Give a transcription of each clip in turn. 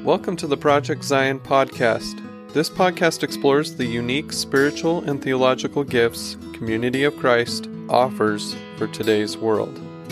Welcome to the Project Zion podcast. This podcast explores the unique spiritual and theological gifts Community of Christ offers for today's world.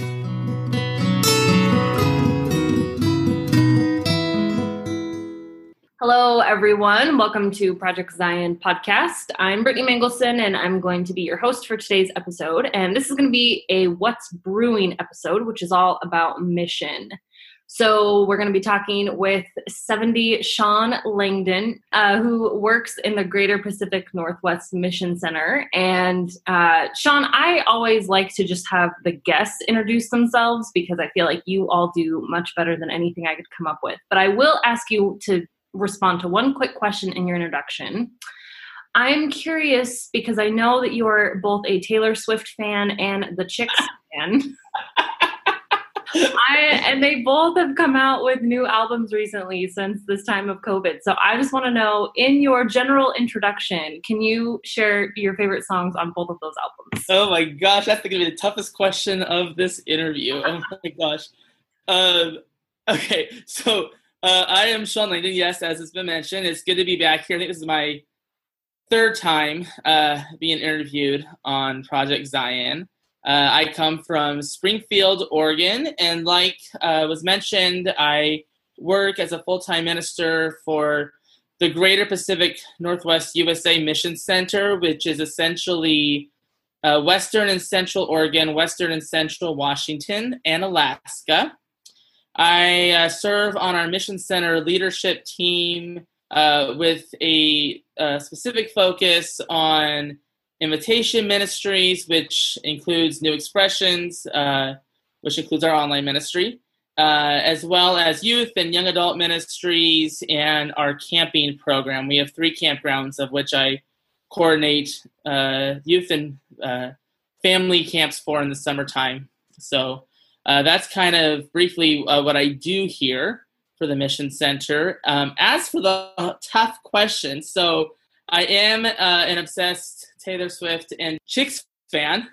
Hello, everyone. Welcome to Project Zion podcast. I'm Brittany Mangelson, and I'm going to be your host for today's episode. And this is going to be a What's Brewing episode, which is all about mission. So we're going to be talking with 70 Sean Langdon, who works in the Greater Pacific Northwest Mission Center. And Sean, I always like to just have the guests introduce themselves because I feel like you all do much better than anything I could come up with. But I will ask you to respond to one quick question in your introduction. I'm curious because I know that you are both a Taylor Swift fan and the Chicks fan. And they both have come out with new albums recently since this time of COVID. So I just want to know, in your general introduction, can you share your favorite songs on both of those albums? Oh my gosh, that's going to be the toughest question of this interview. Oh my gosh. Okay, so I am Sean Langdon. Yes, as it's been mentioned, it's good to be back here. I think this is my third time being interviewed on Project Zion. I come from Springfield, Oregon, and like was mentioned, I work as a full-time minister for the Greater Pacific Northwest USA Mission Center, which is essentially Western and Central Oregon, Western and Central Washington, and Alaska. I serve on our Mission Center leadership team with a specific focus on invitation ministries, which includes New Expressions, which includes our online ministry, as well as youth and young adult ministries and our camping program. We have 3 campgrounds of which I coordinate youth and family camps for in the summertime. So that's kind of briefly what I do here for the Mission Center. As for the tough question, so I am an obsessed Taylor Swift and Chicks fan,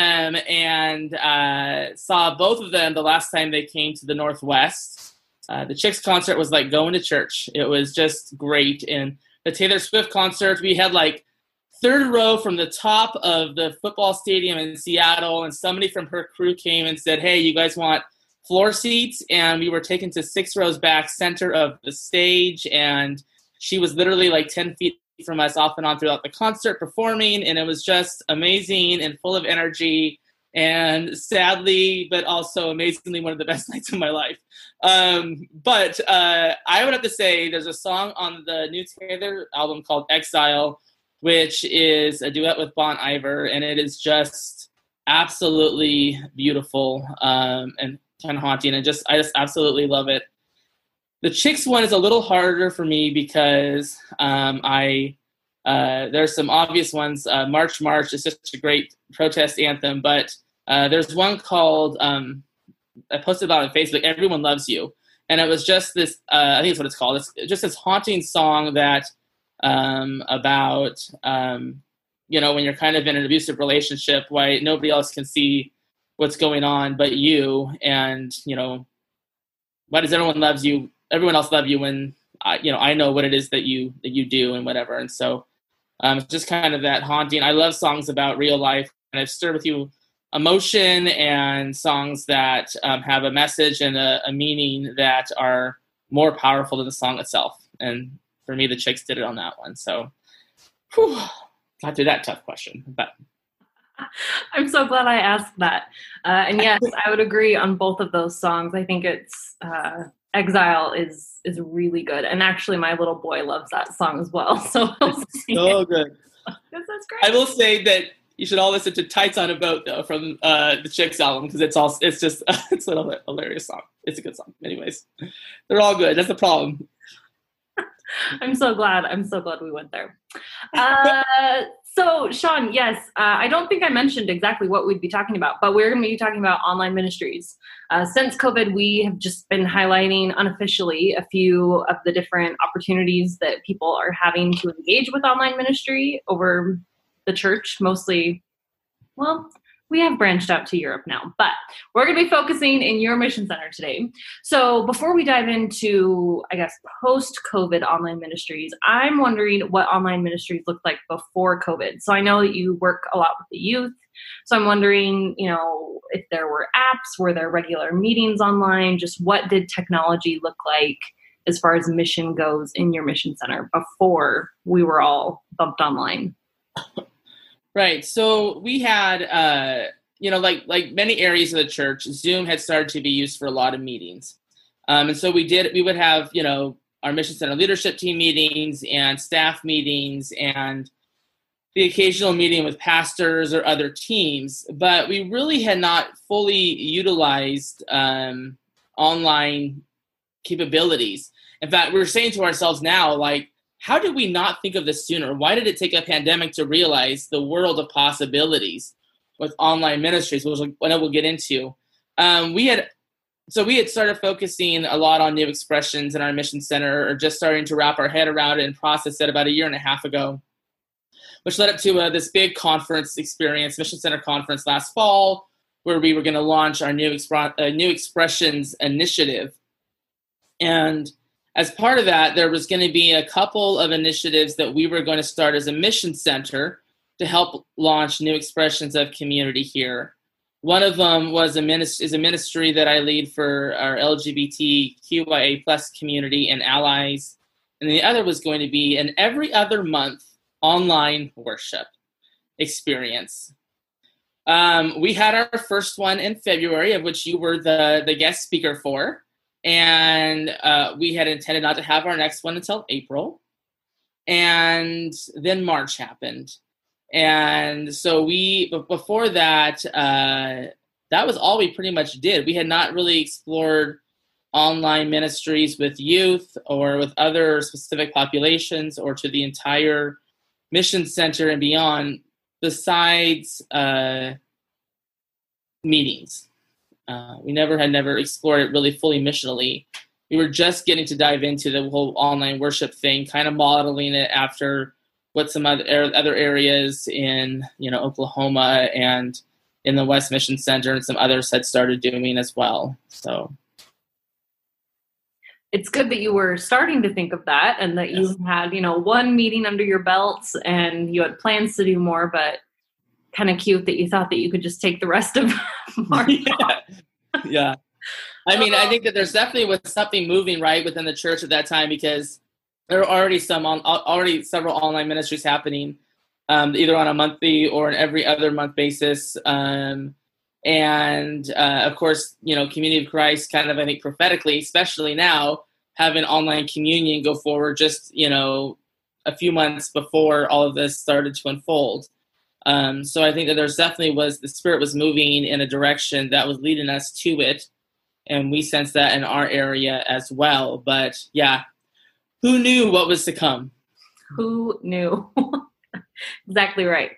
and saw both of them the last time they came to the Northwest. The Chicks concert was like going to church. It was just great. And the Taylor Swift concert, we had like third row from the top of the football stadium in Seattle, and somebody from her crew came and said, "Hey, you guys want floor seats?" And we were taken to 6 rows back, center of the stage, and she was literally like 10 feet from us off and on throughout the concert performing, and it was just amazing and full of energy, and sadly but also amazingly one of the best nights of my life. But I would have to say there's a song on the new Taylor album called Exile, which is a duet with Bon Iver, and it is just absolutely beautiful and kind of haunting, and I just absolutely love it. The Chicks one is a little harder for me because there's some obvious ones. March March is just a great protest anthem, but there's one called, I posted about it on Facebook, Everyone Loves You. And it was just this, I think it's what it's called. It's just this haunting song that about, when you're kind of in an abusive relationship, why nobody else can see what's going on but you. And, why does everyone else love you when I know what it is that you do and whatever. And so it's just kind of that haunting. I love songs about real life, and I've stirred with you emotion and songs that have a message and a meaning that are more powerful than the song itself. And for me, the Chicks did it on that one. So got through that tough question. But I'm so glad I asked that. And yes, I would agree on both of those songs. I think it's Exile is really good, and actually my little boy loves that song as well. So so good. That's great. I will say that you should all listen to "Tights on a Boat" though from the Chicks album, because it's a hilarious song. It's a good song. Anyways, they're all good. That's the problem. I'm so glad we went there. So, Sean, yes, I don't think I mentioned exactly what we'd be talking about, but we're going to be talking about online ministries. Since COVID, we have just been highlighting unofficially a few of the different opportunities that people are having to engage with online ministry over the church, mostly we have branched out to Europe now, but we're going to be focusing in your mission center today. So before we dive into, I guess, post-COVID online ministries, I'm wondering what online ministries looked like before COVID. So I know that you work a lot with the youth. So I'm wondering, if there were apps, were there regular meetings online? Just what did technology look like as far as mission goes in your mission center before we were all bumped online? Right. So we had, like many areas of the church, Zoom had started to be used for a lot of meetings. And so we would have, our mission center leadership team meetings and staff meetings and the occasional meeting with pastors or other teams. But we really had not fully utilized online capabilities. In fact, we're saying to ourselves now, like, how did we not think of this sooner? Why did it take a pandemic to realize the world of possibilities with online ministries, which we'll get into? We had started focusing a lot on new expressions in our mission center, or just starting to wrap our head around it and process it about a year and a half ago, which led up to this big conference experience, Mission Center Conference last fall, where we were going to launch our new expressions initiative. And as part of that, there was going to be a couple of initiatives that we were going to start as a mission center to help launch new expressions of community here. One of them was a ministry that I lead for our LGBTQIA plus community and allies. And the other was going to be an every other month online worship experience. We had our first one in February, of which you were the guest speaker for. And we had intended not to have our next one until April. And then March happened. And so before that, that was all we pretty much did. We had not really explored online ministries with youth or with other specific populations or to the entire mission center and beyond, besides meetings. We never explored it really fully missionally. We were just getting to dive into the whole online worship thing, kind of modeling it after what some other areas in Oklahoma and in the West Mission Center and some others had started doing as well. So it's good that you were starting to think of that, and that you had one meeting under your belts and you had plans to do more, but kind of cute that you thought that you could just take the rest of March off. Yeah. I mean, I think that there's definitely was something moving right within the church at that time, because there were already several online ministries happening, either on a monthly or an every other month basis. And of course, Community of Christ kind of, I think prophetically, especially now, having online communion go forward just, a few months before all of this started to unfold. So I think that there's definitely the Spirit was moving in a direction that was leading us to it. And we sensed that in our area as well. But yeah, who knew what was to come? Who knew? Exactly right.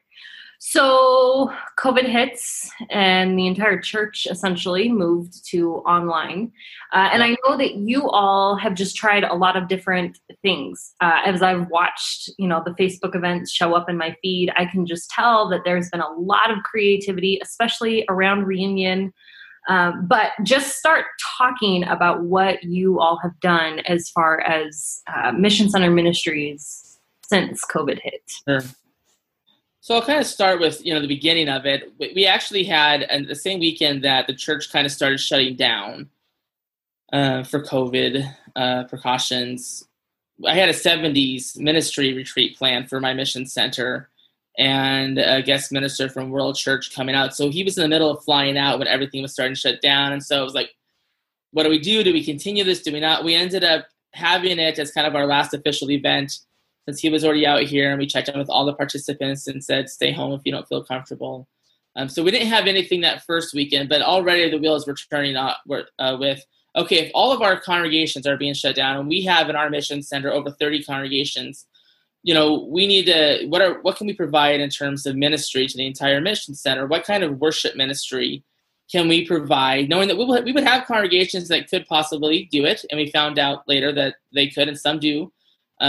So COVID hits and the entire church essentially moved to online. And I know that you all have just tried a lot of different things. As I've watched, the Facebook events show up in my feed, I can just tell that there's been a lot of creativity, especially around reunion. But just start talking about what you all have done as far as Mission Center Ministries since COVID hit. Sure. So I'll kind of start with, the beginning of it. We actually had the same weekend that the church kind of started shutting down for COVID precautions. I had a 70s ministry retreat planned for my mission center and a guest minister from World Church coming out. So he was in the middle of flying out when everything was starting to shut down. And so it was like, what do we do? Do we continue this? Do we not? We ended up having it as kind of our last official event, since he was already out here, and we checked in with all the participants and said, stay home if you don't feel comfortable. So we didn't have anything that first weekend, but already the wheels were turning with, okay, if all of our congregations are being shut down, and we have in our mission center over 30 congregations, we need to, what can we provide in terms of ministry to the entire mission center? What kind of worship ministry can we provide, knowing that we would have congregations that could possibly do it, and we found out later that they could, and some do.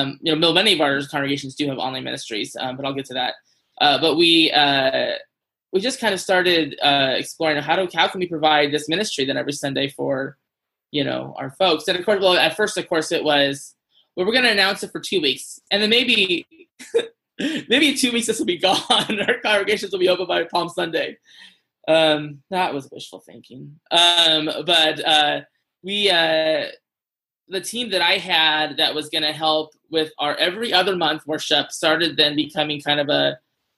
Many of our congregations do have online ministries, but I'll get to that. But we we just kind of started exploring how can we provide this ministry then every Sunday for, our folks. And of course, at first, of course, it was, we're going to announce it for 2 weeks. And then maybe in 2 weeks, this will be gone. Our congregations will be open by Palm Sunday. That was wishful thinking. But the team that I had that was going to help with our every other month worship started then becoming kind of a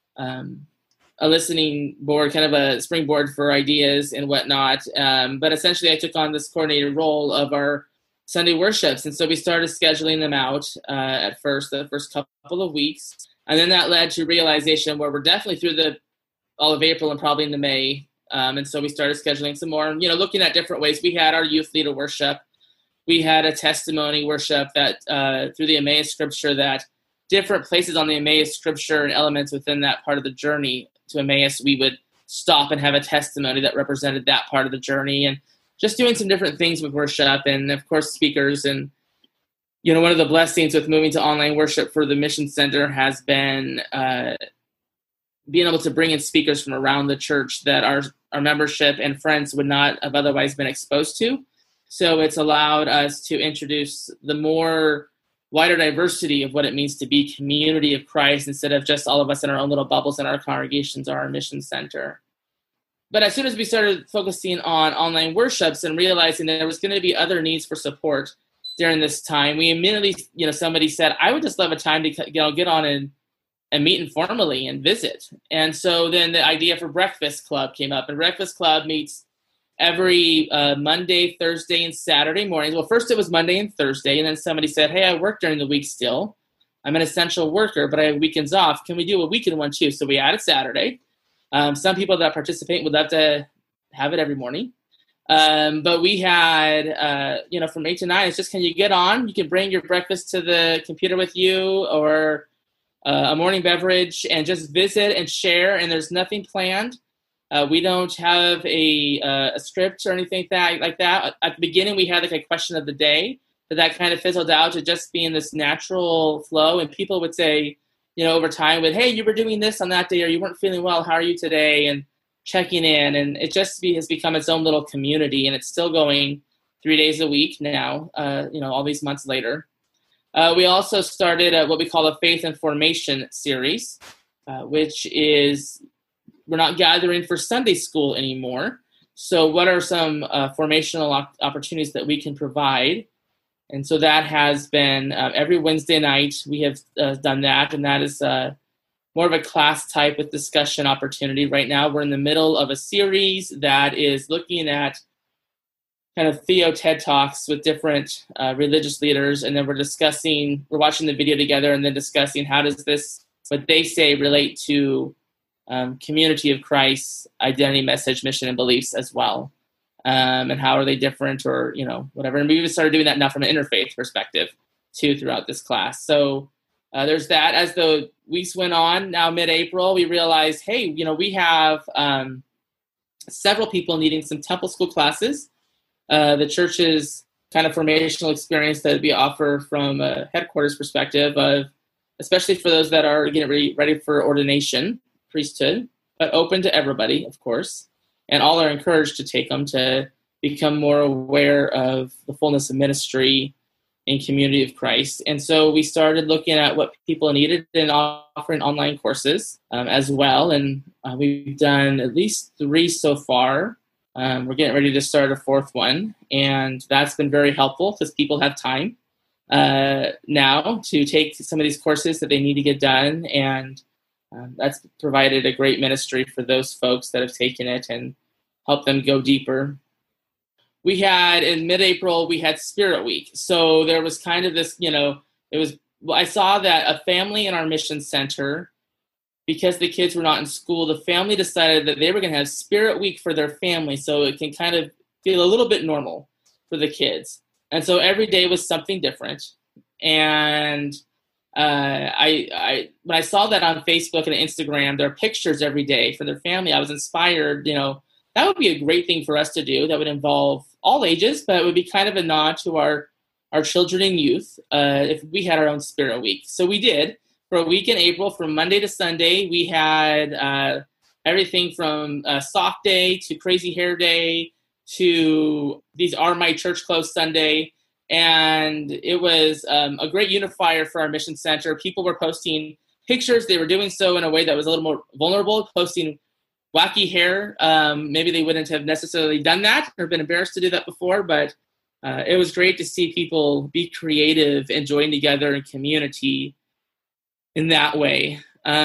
listening board, kind of a springboard for ideas and whatnot. But essentially I took on this coordinated role of our Sunday worships. And so we started scheduling them out the first couple of weeks. And then that led to realization where we're definitely through all of April and probably into May. And so we started scheduling some more, looking at different ways. We had our youth leader worship. We had a testimony worship that through the Emmaus scripture, that different places on the Emmaus scripture and elements within that part of the journey to Emmaus, we would stop and have a testimony that represented that part of the journey, and just doing some different things with worship, and of course speakers. And one of the blessings with moving to online worship for the Mission Center has been being able to bring in speakers from around the church that our membership and friends would not have otherwise been exposed to. So it's allowed us to introduce the more wider diversity of what it means to be community of Christ, instead of just all of us in our own little bubbles in our congregations or our mission center. But as soon as we started focusing on online worships and realizing that there was going to be other needs for support during this time, we immediately, somebody said, I would just love a time to get on and meet informally and visit. And so then the idea for Breakfast Club came up, and Breakfast Club meets every Monday, Thursday, and Saturday mornings. Well, first it was Monday and Thursday, and then somebody said, hey, I work during the week still. I'm an essential worker, but I have weekends off. Can we do a weekend one too? So we added Saturday. Some people that participate would love to have it every morning. But we had, from 8 to 9, it's just, can you get on? You can bring your breakfast to the computer with you, or a morning beverage, and just visit and share, and there's nothing planned. We don't have a script or anything like that. At the beginning, we had like a question of the day, but that kind of fizzled out to just being this natural flow. And people would say, over time, hey, you were doing this on that day, or you weren't feeling well. How are you today? And checking in. And it just has become its own little community. And it's still going 3 days a week now, all these months later. We also started what we call a Faith and Formation series, which is, we're not gathering for Sunday school anymore. So what are some formational opportunities that we can provide? And so that has been every Wednesday night we have done that. And that is more of a class type with discussion opportunity. Right now we're in the middle of a series that is looking at kind of Theo TED Talks with different religious leaders. And then we're watching the video together and then discussing how does this, what they say, relate to community of Christ, identity, message, mission, and beliefs as well. And how are they different, or, whatever. And we even started doing that now from an interfaith perspective too throughout this class. So there's that. As the weeks went on, now mid-April, we realized, hey, we have several people needing some temple school classes. The church's kind of formational experience that we offer from a headquarters perspective, especially for those that are getting ready for ordination, priesthood, but open to everybody, of course. And all are encouraged to take them to become more aware of the fullness of ministry and community of Christ. And so we started looking at what people needed and offering online courses as well. And we've done at least 3 so far. We're getting ready to start a 4th one. And that's been very helpful because people have time now to take some of these courses that they need to get done. And that's provided a great ministry for those folks that have taken it and helped them go deeper. We had, in mid-April, we had Spirit Week. So there was kind of this, I saw that a family in our mission center, because the kids were not in school, the family decided that they were going to have Spirit Week for their family so it can kind of feel a little bit normal for the kids. And so every day was something different. And I when I saw that on Facebook and Instagram, there are pictures every day for their family, I was inspired, that would be a great thing for us to do. That would involve all ages, but it would be kind of a nod to our children and youth if we had our own Spirit Week. So we did. For a week in April, from Monday to Sunday, we had everything from Sock Day to Crazy Hair Day to these Are My Church Clothes Sunday. And it was a great unifier for our mission center. People were posting pictures. They were doing so in a way that was a little more vulnerable, posting wacky hair. Maybe they wouldn't have necessarily done that or been embarrassed to do that before, but it was great to see people be creative and join together in community in that way.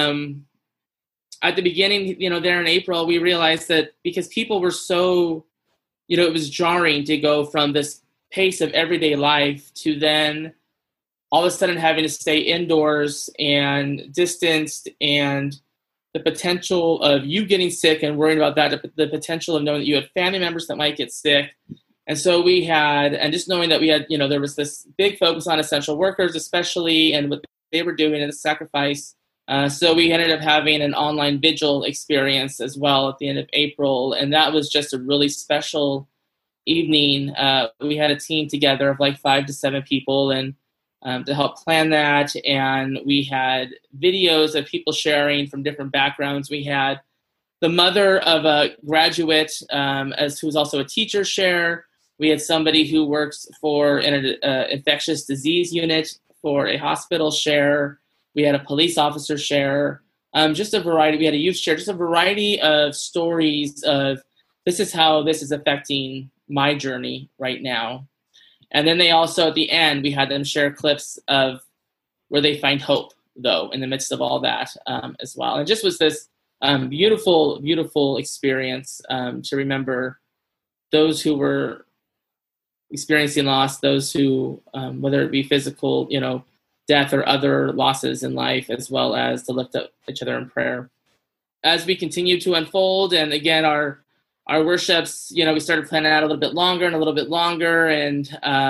At the beginning, there in April, we realized that because people were so, it was jarring to go from this pace of everyday life to then all of a sudden having to stay indoors and distanced, and the potential of you getting sick and worrying about that, the potential of knowing that you had family members that might get sick. And so we had, and just knowing that we had, there was this big focus on essential workers, especially, and what they were doing in the sacrifice. So we ended up having an online vigil experience as well at the end of April. And that was just a really special evening. We had a team together of like 5 to 7 people and to help plan that. And we had videos of people sharing from different backgrounds. We had the mother of a graduate who's also a teacher share. We had somebody who works for an infectious disease unit for a hospital share. We had a police officer share. Just a variety. We had a youth share. Just a variety of stories of this is how this is affecting my journey right now. And then they also, at the end, we had them share clips of where they find hope, though, in the midst of all that as well. And just was this beautiful, beautiful experience to remember those who were experiencing loss, those who, whether it be physical, death or other losses in life, as well as to lift up each other in prayer. As we continue to unfold, and again, our worships, we started planning out a little bit longer and a little bit longer. And,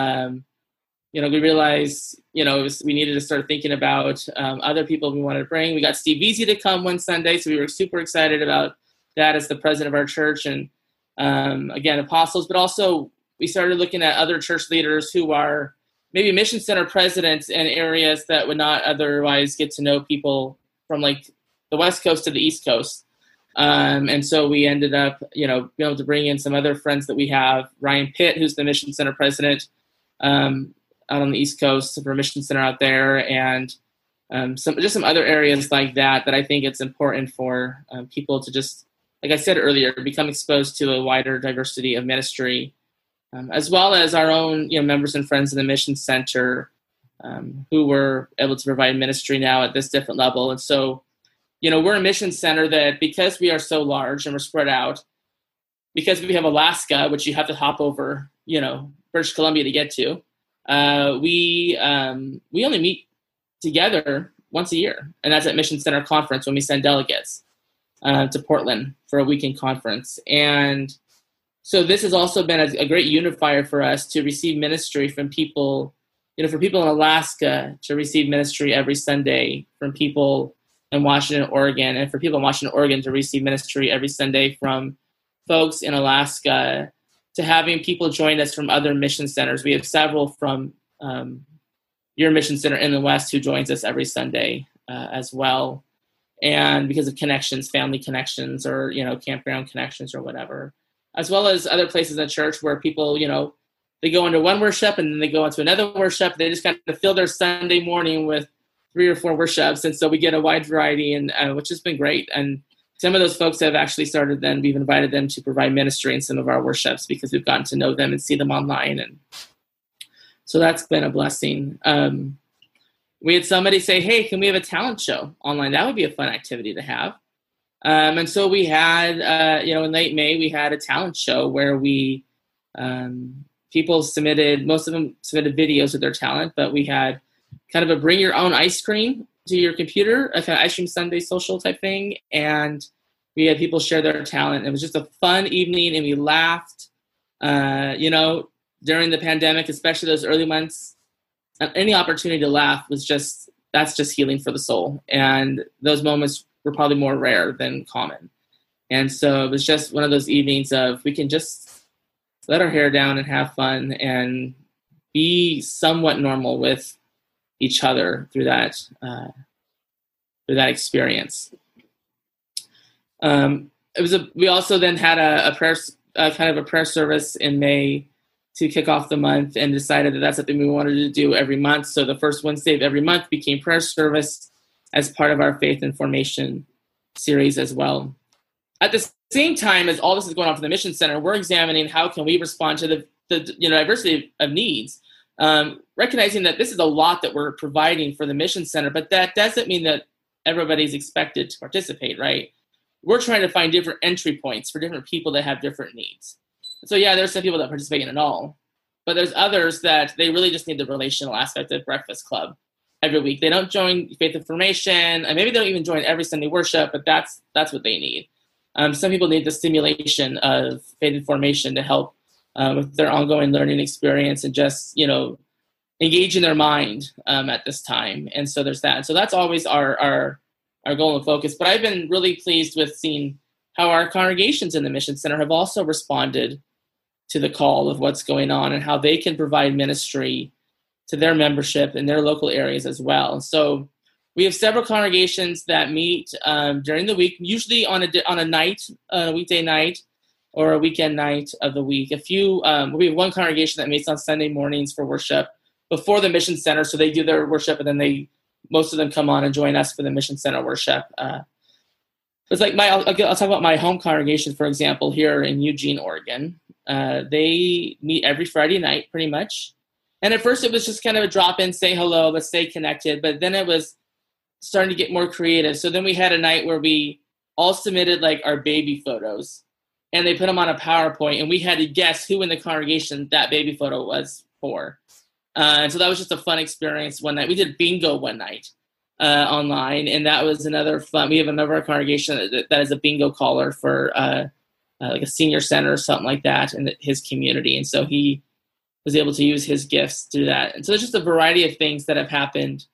we realized, we needed to start thinking about other people we wanted to bring. We got Steve Veazey to come one Sunday, so we were super excited about that as the president of our church. And, again, apostles, but also we started looking at other church leaders who are maybe mission center presidents in areas that would not otherwise get to know people from like the West Coast to the East Coast. And so we ended up, being able to bring in some other friends that we have. Ryan Pitt, who's the mission center president out on the East Coast for a mission center out there, and some other areas like that I think it's important for people to just, like I said earlier, become exposed to a wider diversity of ministry, as well as our own, members and friends in the mission center who were able to provide ministry now at this different level. And so, we're a mission center that, because we are so large and we're spread out, because we have Alaska, which you have to hop over, British Columbia to get to, we only meet together once a year, and that's at Mission Center Conference when we send delegates to Portland for a weekend conference. And so this has also been a great unifier for us to receive ministry from people, for people in Alaska to receive ministry every Sunday from people in Washington, Oregon, and for people in Washington, Oregon to receive ministry every Sunday from folks in Alaska, to having people join us from other mission centers. We have several from your mission center in the West who joins us every Sunday as well. And because of connections, family connections, or, campground connections or whatever, as well as other places in church where people, they go into one worship and then they go into another worship. They just kind of fill their Sunday morning with 3 or 4 worships. And so we get a wide variety, and which has been great. And some of those folks have actually started, then we've invited them to provide ministry in some of our worships because we've gotten to know them and see them online. And so that's been a blessing. We had somebody say, hey, can we have a talent show online? That would be a fun activity to have. And so we had, in late May, we had a talent show where we, people submitted, most of them submitted videos of their talent, but we had kind of a bring your own ice cream to your computer, a kind of ice cream Sunday social type thing. And we had people share their talent. It was just a fun evening, and we laughed, during the pandemic, especially those early months. Any opportunity to laugh that's just healing for the soul. And those moments were probably more rare than common. And so it was just one of those evenings of we can just let our hair down and have fun and be somewhat normal with each other through that experience. We also then had a prayer, kind of a prayer service in May to kick off the month, and decided that that's something we wanted to do every month. So the first Wednesday of every month became prayer service as part of our Faith and Formation series as well. At the same time as all this is going on for the Mission Center, we're examining how can we respond to the diversity of needs, recognizing that this is a lot that we're providing for the Mission Center, but that doesn't mean that everybody's expected to participate, right? We're trying to find different entry points for different people that have different needs. So yeah, there's some people that participate in it all, but there's others that they really just need the relational aspect of Breakfast Club every week. They don't join Faith and Formation, and maybe they don't even join every Sunday worship, but that's what they need. Some people need the stimulation of Faith and Formation to help with their ongoing learning experience and just, engage in their mind at this time. And so there's that. And so that's always our goal and focus. But I've been really pleased with seeing how our congregations in the Mission Center have also responded to the call of what's going on and how they can provide ministry to their membership in their local areas as well. So we have several congregations that meet during the week, usually on a night, a weekday night or a weekend night of the week. We have one congregation that meets on Sunday mornings for worship before the Mission Center. So they do their worship, and then most of them come on and join us for the Mission Center worship. It's like I'll talk about my home congregation, for example, here in Eugene, Oregon. They meet every Friday night pretty much. And at first it was just kind of a drop-in, say hello, let's stay connected. But then it was starting to get more creative. So then we had a night where we all submitted like our baby photos, and they put them on a PowerPoint, and we had to guess who in the congregation that baby photo was for. And so that was just a fun experience one night. We did bingo one night online, and that was another fun. We have a member of our congregation that is a bingo caller for like a senior center or something like that in his community. And so he was able to use his gifts to do that. And so there's just a variety of things that have happened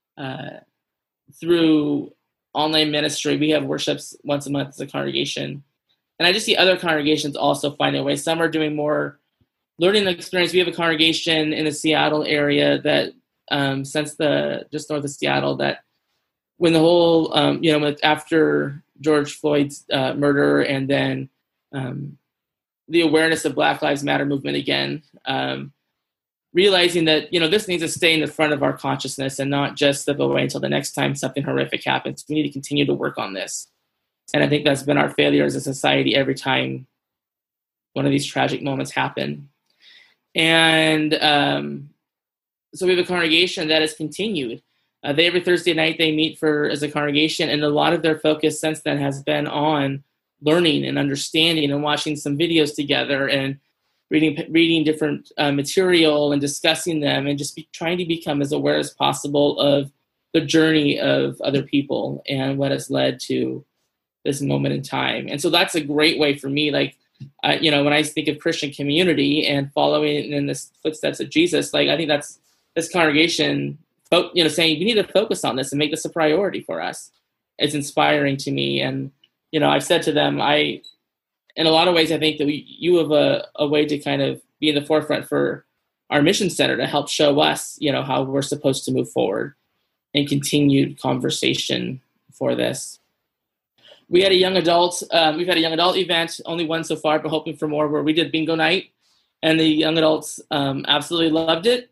through online ministry. We have worships once a month as a congregation. And I just see other congregations also finding a way. Some are doing more learning experience. We have a congregation in the Seattle area that just north of Seattle, that when the whole, after George Floyd's murder, and then the awareness of Black Lives Matter movement again, realizing that, this needs to stay in the front of our consciousness and not just slip away until the next time something horrific happens. We need to continue to work on this. And I think that's been our failure as a society every time one of these tragic moments happen. And so we have a congregation that has continued. Every Thursday night they meet as a congregation, and a lot of their focus since then has been on learning and understanding and watching some videos together and reading different material and discussing them, and just trying to become as aware as possible of the journey of other people and what has led to this moment in time. And so that's a great way for me, when I think of Christian community and following in the footsteps of Jesus, I think that's this congregation, saying we need to focus on this and make this a priority for us. It's inspiring to me. And, I've said to them, in a lot of ways, I think that you have a way to kind of be in the forefront for our Mission Center to help show us, how we're supposed to move forward and continued conversation for this. We had a young adult, we've had a young adult event, only one so far, but hoping for more, where we did bingo night, and the young adults absolutely loved it.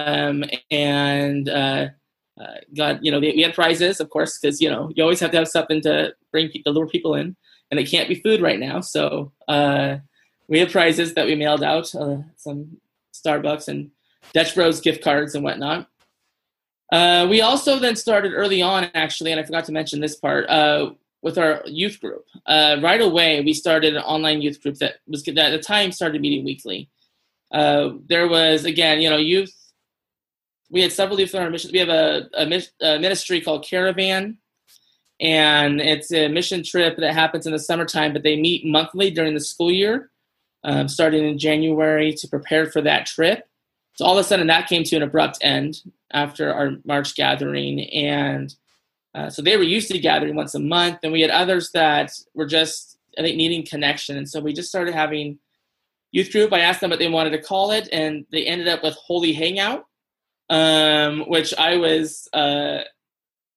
We had prizes, of course, because, you always have to have something to bring the lure people in, and it can't be food right now. So we had prizes that we mailed out, some Starbucks and Dutch Bros gift cards and whatnot. We also then started early on, actually, and I forgot to mention this part, with our youth group. Right away, we started an online youth group that at the time started meeting weekly. There was, again, youth. We had several youth on our mission. We have a ministry called Caravan, and it's a mission trip that happens in the summertime, but they meet monthly during the school year, starting in January to prepare for that trip. So all of a sudden that came to an abrupt end after our March gathering, and so they were used to gathering once a month, and we had others that were just, I think, needing connection. And so we just started having youth group. I asked them what they wanted to call it, and they ended up with Holy Hangout, which I was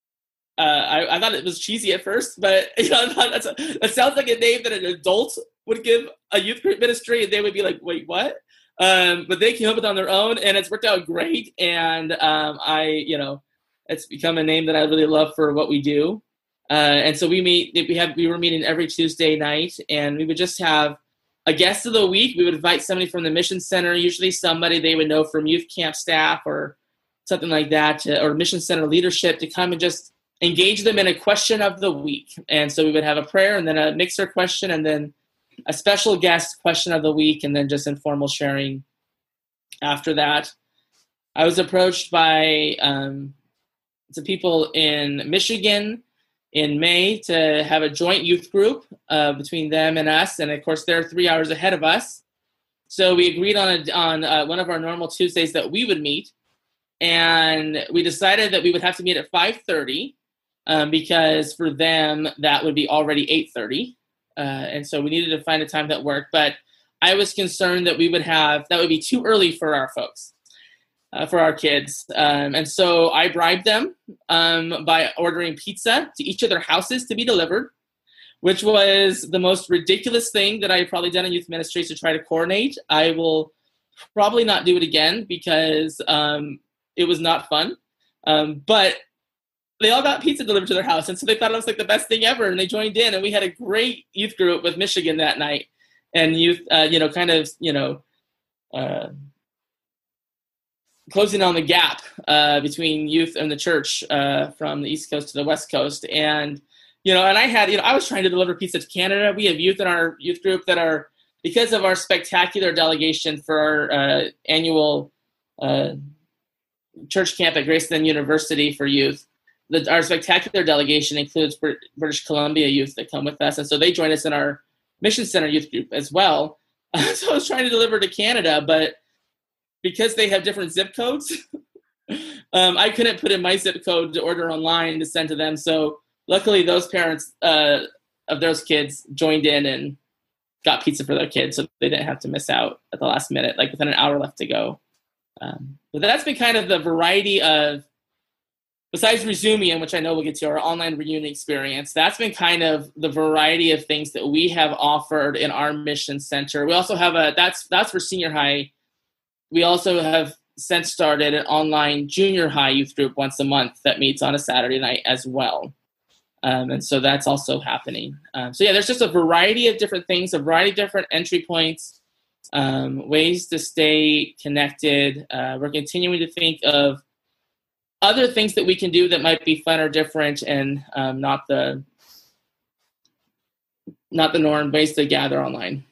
I thought it was cheesy at first, but I thought that sounds like a name that an adult would give a youth group ministry, and they would be like, "Wait, what?" But they came up with it on their own, and it's worked out great. And it's become a name that I really love for what we do. And so we were meeting every Tuesday night, and we would just have a guest of the week. We would invite somebody from the mission center, usually somebody they would know from youth camp staff or something like that, or mission center leadership, to come and just engage them in a question of the week. And so we would have a prayer and then a mixer question and then a special guest question of the week, and then just informal sharing after that. I was approached by some people in Michigan in May to have a joint youth group between them and us. And of course, they're 3 hours ahead of us. So we agreed on one of our normal Tuesdays that we would meet. And we decided that we would have to meet at 5:30 because for them, that would be already 8:30. And so we needed to find a time that worked. But I was concerned that that would be too early for our folks, for our kids. And so I bribed them by ordering pizza to each of their houses to be delivered, which was the most ridiculous thing that I've probably done in youth ministries to try to coordinate. I will probably not do it again because it was not fun. But they all got pizza delivered to their house. And so they thought it was like the best thing ever. And they joined in, and we had a great youth group with Michigan that night. And youth, closing on the gap between youth and the church from the East Coast to the West Coast. And, I was trying to deliver pizza to Canada. We have youth in our youth group that are, because of our spectacular delegation for our annual church camp at Graceland University for youth. Our spectacular delegation includes British Columbia youth that come with us. And so they join us in our Mission Center youth group as well. So I was trying to deliver to Canada, but because they have different zip codes, I couldn't put in my zip code to order online to send to them. So luckily those parents of those kids joined in and got pizza for their kids, so they didn't have to miss out at the last minute, like within an hour left to go. But that's been kind of the variety of, besides Resumium, which I know we'll get to, our online reunion experience, that's been kind of the variety of things that we have offered in our mission center. We also have that's for senior high. We also have since started an online junior high youth group once a month that meets on a Saturday night as well. And so that's also happening. There's just a variety of different things, a variety of different entry points, ways to stay connected. We're continuing to think of other things that we can do that might be fun or different, and not the norm, ways to gather online.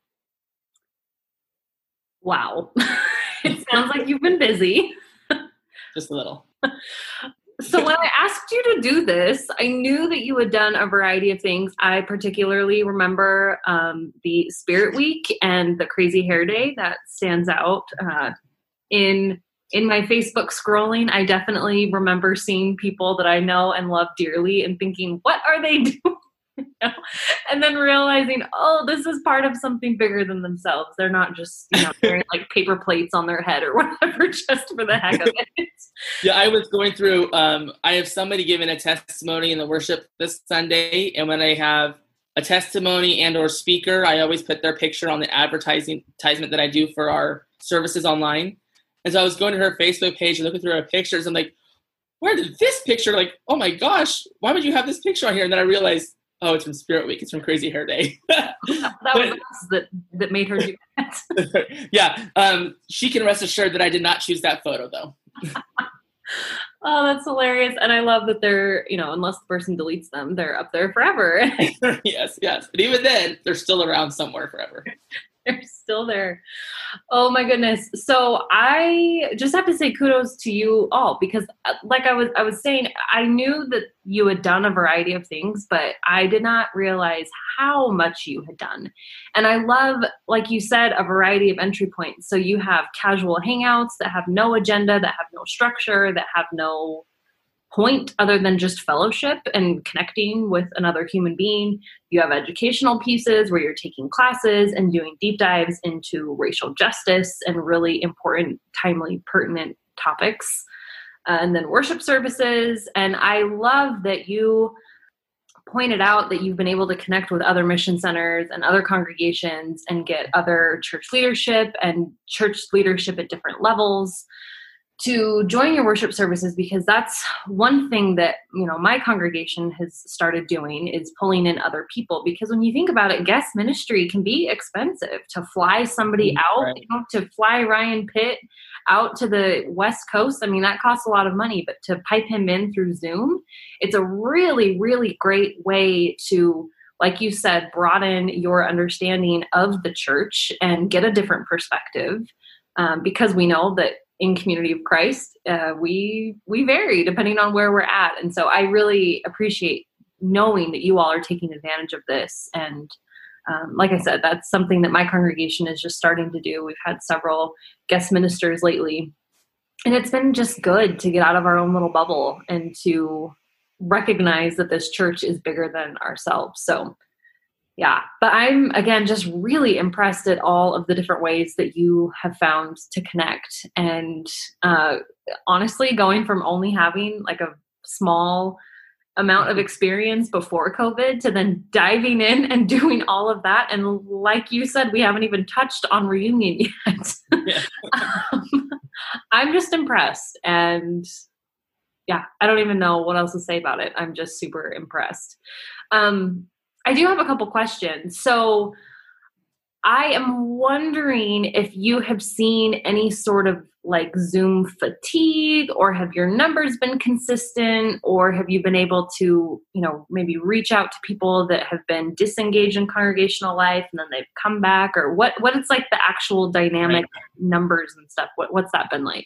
Wow. It sounds like you've been busy. Just a little. So when I asked you to do this, I knew that you had done a variety of things. I particularly remember the Spirit Week and the Crazy Hair Day. That stands out. In my Facebook scrolling, I definitely remember seeing people that I know and love dearly and thinking, what are they doing? And then realizing, oh, this is part of something bigger than themselves. They're not just wearing like paper plates on their head or whatever just for the heck of it. Yeah, I was going through, I have somebody giving a testimony in the worship this Sunday, and when I have a testimony and or speaker, I always put their picture on the advertisement that I do for our services online. And so I was going to her Facebook page and looking through her pictures. I'm like, where did this picture, like, oh my gosh, why would you have this picture on here? And then I realized, oh, it's from Spirit Week. It's from Crazy Hair Day. That was us that made her do that. Yeah. She can rest assured that I did not choose that photo, though. Oh, that's hilarious. And I love that they're, unless the person deletes them, they're up there forever. Yes. But even then, they're still around somewhere forever. They're still there. Oh my goodness. So I just have to say kudos to you all, because like I was saying, I knew that you had done a variety of things, but I did not realize how much you had done. And I love, like you said, a variety of entry points. So you have casual hangouts that have no agenda, that have no structure, that have no point other than just fellowship and connecting with another human being. You have educational pieces where you're taking classes and doing deep dives into racial justice and really important, timely, pertinent topics. and then worship services. And I love that you pointed out that you've been able to connect with other mission centers and other congregations and get other church leadership at different levels to join your worship services, because that's one thing that, my congregation has started doing, is pulling in other people. Because when you think about it, guest ministry can be expensive. To fly somebody out, right. To fly Ryan Pitt out to the West Coast, that costs a lot of money. But to pipe him in through Zoom, it's a really, really great way to, like you said, broaden your understanding of the church and get a different perspective. Because we know that in Community of Christ, we vary depending on where we're at. And so I really appreciate knowing that you all are taking advantage of this. And like I said, that's something that my congregation is just starting to do. We've had several guest ministers lately, and it's been just good to get out of our own little bubble and to recognize that this church is bigger than ourselves. So yeah, but I'm, again, just really impressed at all of the different ways that you have found to connect. And honestly, going from only having like a small amount of experience before COVID to then diving in and doing all of that. And like you said, we haven't even touched on reunion yet. Yeah. I'm just impressed. And yeah, I don't even know what else to say about it. I'm just super impressed. I do have a couple questions. So I am wondering if you have seen any sort of like Zoom fatigue, or have your numbers been consistent, or have you been able to, maybe reach out to people that have been disengaged in congregational life and then they've come back, or what it's like the actual dynamic numbers and stuff. What's that been like?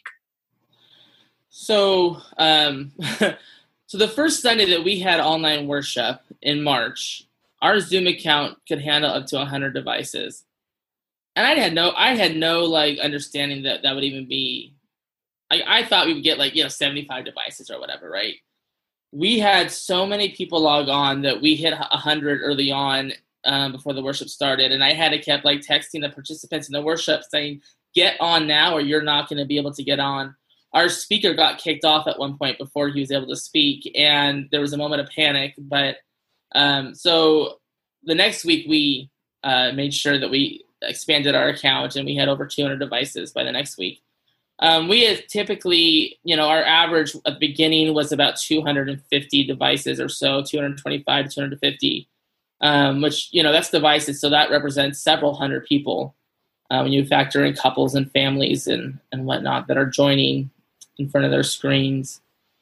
So, so the first Sunday that we had online worship in March, our Zoom account could handle up to 100 devices. And I had no like understanding that would even be, I thought we would get 75 devices or whatever, right? We had so many people log on that we hit 100 early on before the worship started. And I had to kept texting the participants in the worship saying, get on now or you're not going to be able to get on. Our speaker got kicked off at one point before he was able to speak. And there was a moment of panic, but so the next week we made sure that we expanded our account, and we had over 200 devices by the next week. We had typically, our average at the beginning was about 250 devices or so, 225 to 250, which, that's devices. So that represents several hundred people when you factor in couples and families and whatnot that are joining in front of their screens.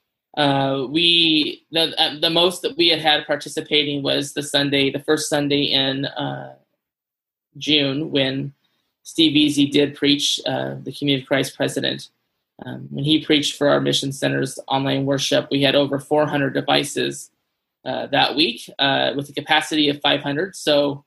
The most that we had participating was the first Sunday in June, when Steve Easy did preach, the Community of Christ president. When he preached for our mission center's online worship, we had over 400 devices that week with a capacity of 500. So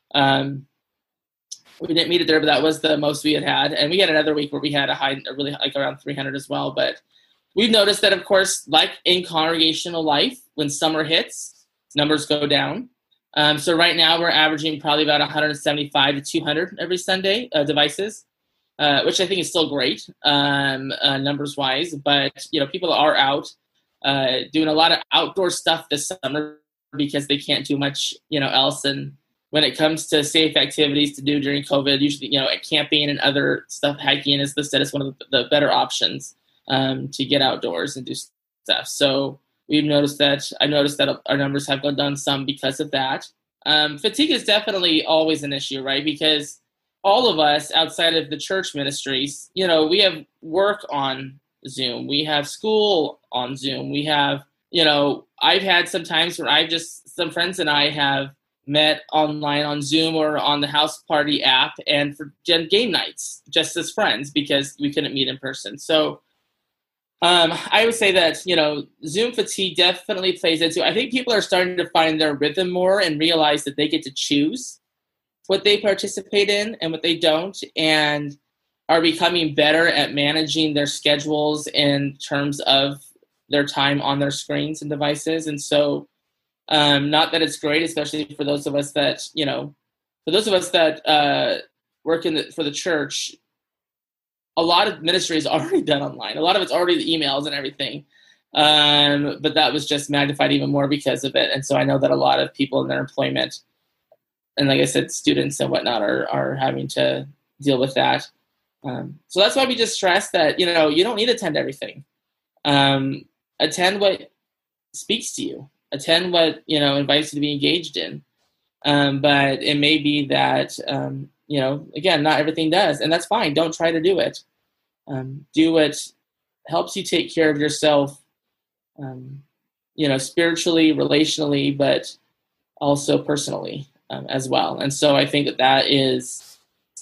we didn't meet it there, but that was the most we had. And we had another week where we had really around 300 as well. But we've noticed that, of course, like in congregational life, when summer hits, numbers go down. So right now we're averaging probably about 175 to 200 every Sunday devices, which I think is still great numbers wise. But, people are out doing a lot of outdoor stuff this summer because they can't do much, else. And when it comes to safe activities to do during COVID, usually, camping and other stuff, hiking is listed as one of the better options to get outdoors and do stuff. So I've noticed that our numbers have gone down some because of that. Fatigue is definitely always an issue, right? Because all of us outside of the church ministries, we have work on Zoom. We have school on Zoom. We have, I've had some times where some friends and I have met online on Zoom or on the House Party app and for game nights, just as friends, because we couldn't meet in person. So I would say that, Zoom fatigue definitely plays into it. I think people are starting to find their rhythm more and realize that they get to choose what they participate in and what they don't, and are becoming better at managing their schedules in terms of their time on their screens and devices. And so, not that it's great, especially for those of us that, work for the church. a lot of ministry is already done online. A lot of it's already the emails and everything. But that was just magnified even more because of it. And so I know that a lot of people in their employment, and like I said, students and whatnot are having to deal with that. So that's why we just stress that, you don't need to attend everything. Attend what speaks to you. Attend what, invites you to be engaged in. But it may be that, again, not everything does. And that's fine. Don't try to do it. Do what helps you take care of yourself, spiritually, relationally, but also personally as well. And so I think that is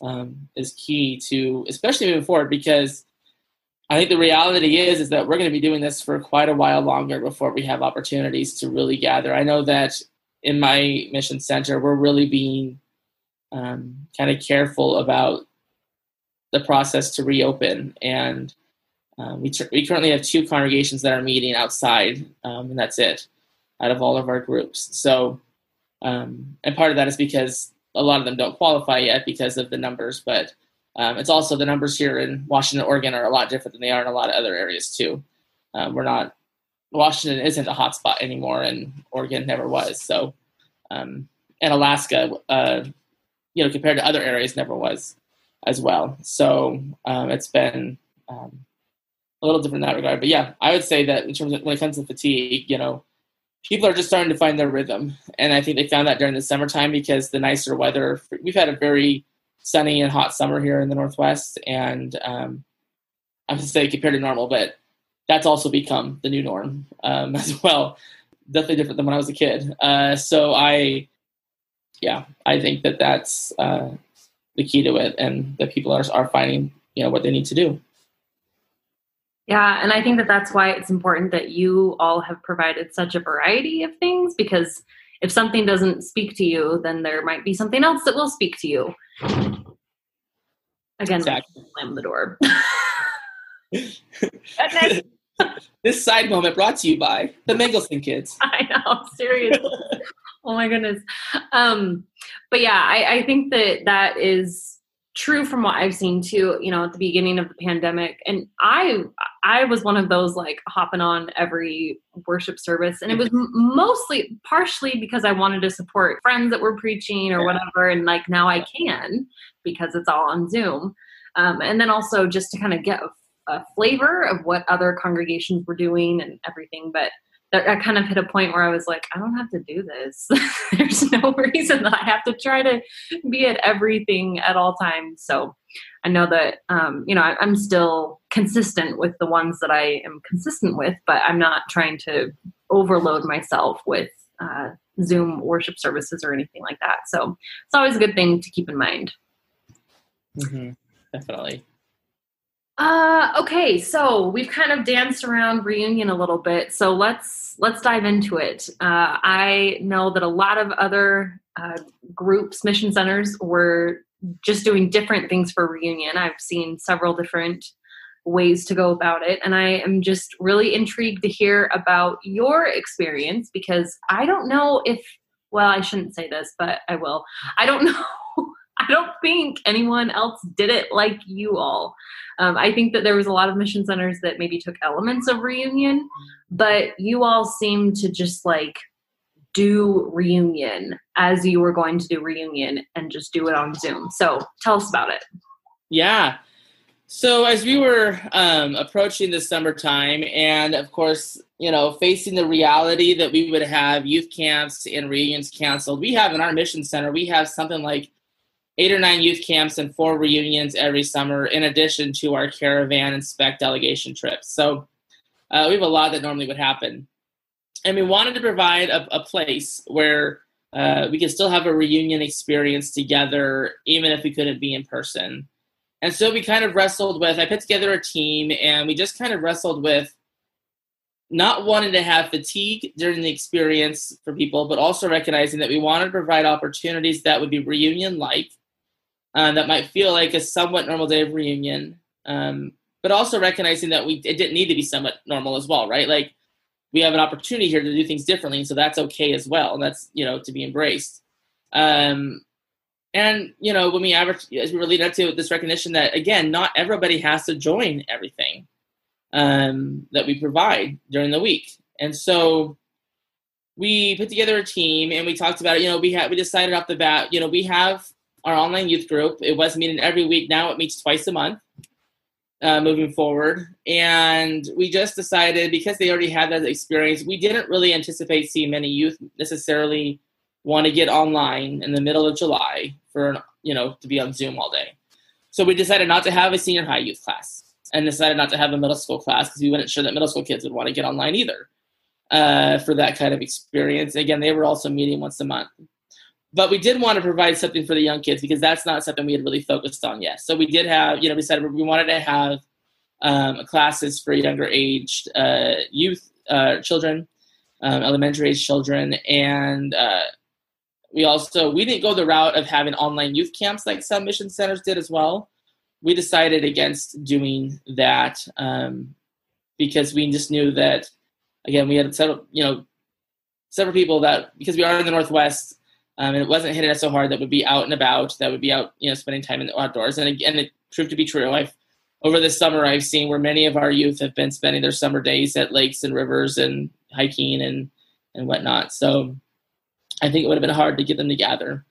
key to, especially moving forward, because I think the reality is that we're going to be doing this for quite a while longer before we have opportunities to really gather. I know that in my mission center, we're really being kind of careful about the process to reopen. And we currently have 2 congregations that are meeting outside, and that's it, out of all of our groups. So, and part of that is because a lot of them don't qualify yet because of the numbers, but it's also the numbers here in Washington, Oregon are a lot different than they are in a lot of other areas too. Washington isn't a hot spot anymore, and Oregon never was. So, and Alaska, compared to other areas, never was as well. So it's been a little different in that regard. But yeah, I would say that in terms of when it comes to fatigue, people are just starting to find their rhythm. And I think they found that during the summertime because the nicer weather, we've had a very sunny and hot summer here in the Northwest. And I would say compared to normal, but that's also become the new norm as well. Definitely different than when I was a kid. So I think that that's the key to it, and that people are finding, what they need to do. Yeah, and I think that that's why it's important that you all have provided such a variety of things, because if something doesn't speak to you, then there might be something else that will speak to you. Again, exactly. Slam the door. This side moment brought to you by the Mangleson kids. I know, seriously. Oh my goodness. But yeah, I think that is true from what I've seen too, at the beginning of the pandemic. And I was one of those like hopping on every worship service. And it was partially because I wanted to support friends that were preaching or whatever. And like now I can, because it's all on Zoom. And then also just to kind of get a flavor of what other congregations were doing and everything. But I kind of hit a point where I was like, I don't have to do this. There's no reason that I have to try to be at everything at all times. So I know that, I'm still consistent with the ones that I am consistent with, but I'm not trying to overload myself with Zoom worship services or anything like that. So it's always a good thing to keep in mind. Mm-hmm. Definitely. Okay, so we've kind of danced around reunion a little bit, so let's dive into it. I know that a lot of other groups, mission centers, were just doing different things for reunion. I've seen several different ways to go about it, and I am just really intrigued to hear about your experience, because I don't know I shouldn't say this, but I will. I don't know. I don't think anyone else did it like you all. I think that there was a lot of mission centers that maybe took elements of reunion, but you all seemed to just like do reunion as you were going to do reunion and just do it on Zoom. So tell us about it. Yeah. So as we were approaching the summertime and of course, facing the reality that we would have youth camps and reunions canceled, we have in our mission center, we have something like 8 or 9 youth camps and 4 reunions every summer, in addition to our caravan and spec delegation trips. So we have a lot that normally would happen. And we wanted to provide a place where we could still have a reunion experience together, even if we couldn't be in person. And so we kind of I put together a team, and we just kind of wrestled with not wanting to have fatigue during the experience for people, but also recognizing that we wanted to provide opportunities that would be reunion-like, that might feel like a somewhat normal day of reunion, but also recognizing that it didn't need to be somewhat normal as well, right? Like we have an opportunity here to do things differently, so that's okay as well, and that's to be embraced. And And, when we as we were leading up to this recognition that, again, not everybody has to join everything that we provide during the week. And so we put together a team and we talked about it. We decided off the bat, we have our online youth group. It was meeting every week. Now it meets twice a month moving forward. And we just decided, because they already had that experience, we didn't really anticipate seeing many youth necessarily want to get online in the middle of July for, to be on Zoom all day. So we decided not to have a senior high youth class and decided not to have a middle school class because we weren't sure that middle school kids would want to get online either for that kind of experience. Again, they were also meeting once a month. But we did want to provide something for the young kids because that's not something we had really focused on yet. So we did have, we said we wanted to have classes for younger aged youth children, elementary age children. And we didn't go the route of having online youth camps like some mission centers did as well. We decided against doing that because we just knew that, again, we had several people that, because we are in the Northwest, and it wasn't hitting us so hard, that would be out and about, that would be out, spending time in the outdoors. And again, it proved to be true. Over the summer, I've seen where many of our youth have been spending their summer days at lakes and rivers and hiking and whatnot. So I think it would have been hard to get them together.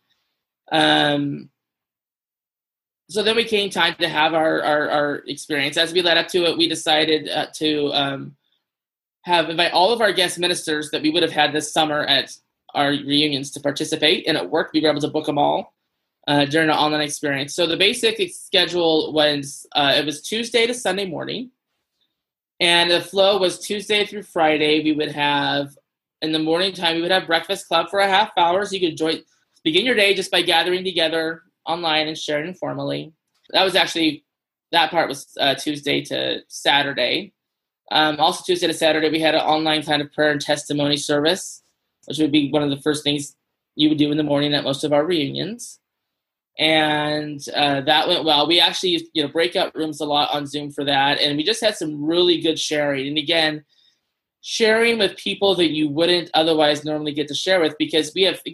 So then we came time to have our experience. As we led up to it, we decided to invite all of our guest ministers that we would have had this summer at our reunions to participate, and it worked. We were able to book them all during our online experience. So the basic schedule was it was Tuesday to Sunday morning, and the flow was Tuesday through Friday. We would have, in the morning time, we would have breakfast club for a half hour, so you could begin your day just by gathering together online and sharing informally. That part was Tuesday to Saturday. Also Tuesday to Saturday, we had an online kind of prayer and testimony service, which would be one of the first things you would do in the morning at most of our reunions. And that went well. We actually used breakout rooms a lot on Zoom for that. And we just had some really good sharing. And again, sharing with people that you wouldn't otherwise normally get to share with, because we have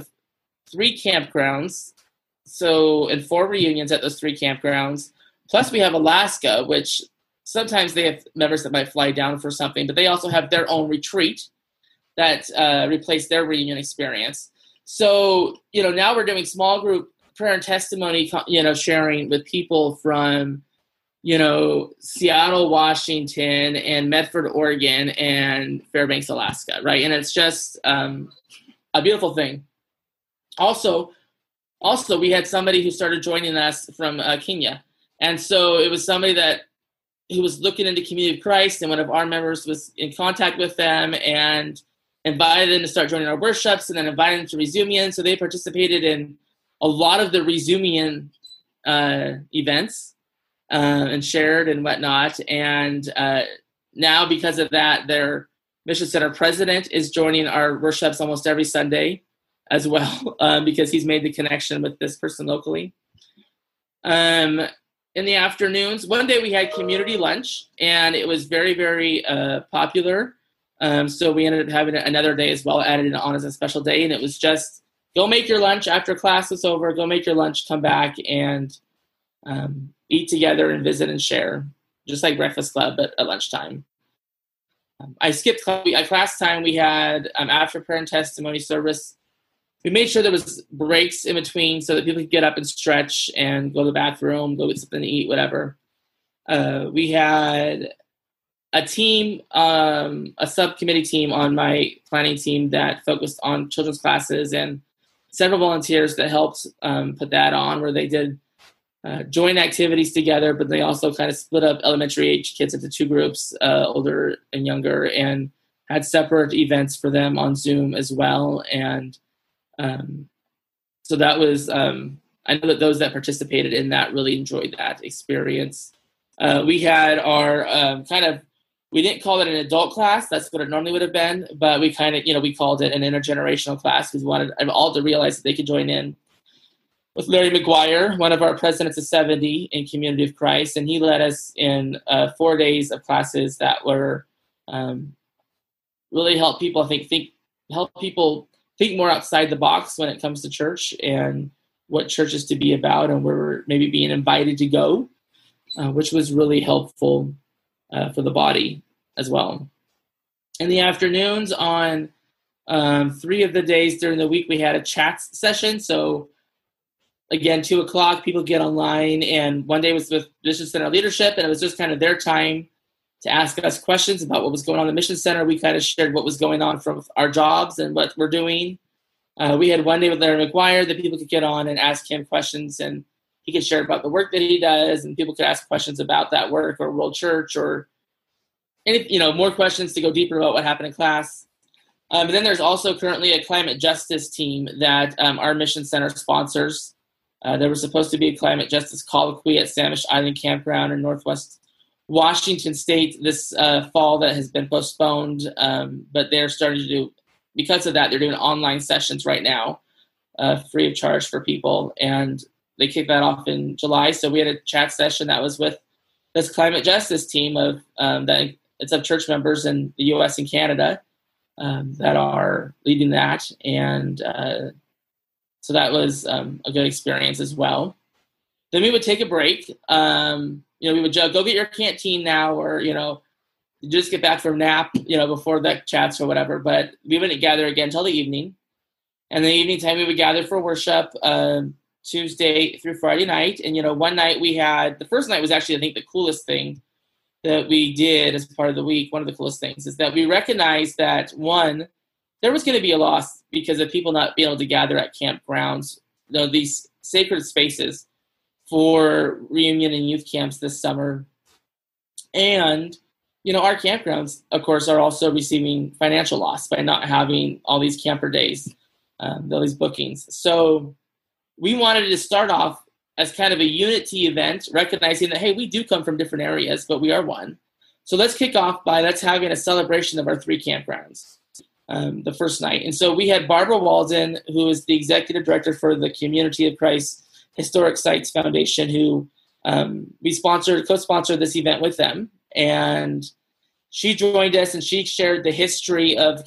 3 campgrounds. So, and 4 reunions at those 3 campgrounds. Plus we have Alaska, which sometimes they have members that might fly down for something, but they also have their own retreat that replaced their reunion experience. So, now we're doing small group prayer and testimony, sharing with people from, Seattle, Washington, and Medford, Oregon, and Fairbanks, Alaska, right? And it's just a beautiful thing. Also, we had somebody who started joining us from Kenya. And so it was somebody who was looking into Community of Christ, and one of our members was in contact with them and invited them to start joining our workshops, and then invited them to Resumian. So they participated in a lot of the Resumian events and shared and whatnot. And now, because of that, their Mission Center president is joining our workshops almost every Sunday as well, because he's made the connection with this person locally. In the afternoons, one day we had community lunch, and it was very, very popular. So we ended up having another day as well, added on as a special day. And it was just, go make your lunch after class is over, go make your lunch, come back and eat together and visit and share, just like Breakfast Club at lunchtime. I skipped class time. We had after prayer and testimony service. We made sure there was breaks in between so that people could get up and stretch and go to the bathroom, go get something to eat, whatever. We had a team, a subcommittee team on my planning team that focused on children's classes, and several volunteers that helped put that on, where they did joint activities together, but they also kind of split up elementary age kids into 2 groups, older and younger, and had separate events for them on Zoom as well. And so that was, I know that those that participated in that really enjoyed that experience. We had our we didn't call it an adult class. That's what it normally would have been, but we kind of, we called it an intergenerational class because we wanted all to realize that they could join in with Larry McGuire, one of our presidents of 70 in Community of Christ. And he led us in 4 days of classes that were really help people, help people think more outside the box when it comes to church, and what church is to be about, and we're maybe being invited to go, which was really helpful for the body as well. In the afternoons on 3 of the days during the week, we had a chat session. So again, 2:00, people get online, and one day was with Mission Center leadership, and it was just kind of their time to ask us questions about what was going on in the Mission Center. We kind of shared what was going on from our jobs and what we're doing. We had one day with Larry McGuire that people could get on and ask him questions, and he could share about the work that he does, and people could ask questions about that work or World Church or any, more questions to go deeper about what happened in class. And then there's also currently a climate justice team that our Mission Center sponsors. There was supposed to be a climate justice colloquy at Samish Island Campground in Northwest Washington State this fall that has been postponed, but they're starting to do, because of that, they're doing online sessions right now, free of charge for people, and they kicked that off in July. So we had a chat session that was with this climate justice team of it's of church members in the U.S. and Canada that are leading that, and so that was a good experience as well. Then we would take a break. We would go get your canteen now, or just get back from nap, before the chats or whatever. But we wouldn't gather again until the evening. And the evening time we would gather for worship Tuesday through Friday night. And one night the first night was actually, I think, the coolest thing that we did as part of the week. One of the coolest things is that we recognized that, one, there was going to be a loss because of people not being able to gather at campgrounds, these sacred spaces for reunion and youth camps this summer. And, our campgrounds, of course, are also receiving financial loss by not having all these camper days, all these bookings. So we wanted to start off as kind of a unity event, recognizing that, hey, we do come from different areas, but we are one. So let's kick off by having a celebration of our 3 campgrounds. The first night. And so we had Barbara Walden, who is the executive director for the Community of Christ Historic Sites Foundation, who we co-sponsored this event with them. And she joined us, and she shared the history of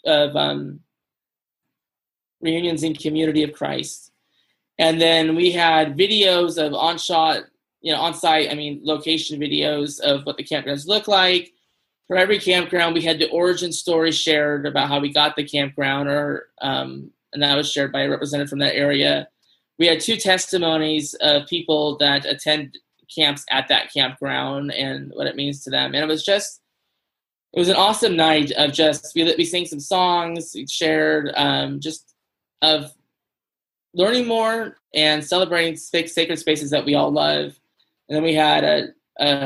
reunions in Community of Christ. And then we had videos of on-site, location videos of what the campgrounds look like. For every campground, we had the origin story shared about how we got the campground, and that was shared by a representative from that area. We had 2 testimonies of people that attend camps at that campground and what it means to them. And it was an awesome night of we sang some songs, we shared just of learning more and celebrating sacred spaces that we all love. And then we had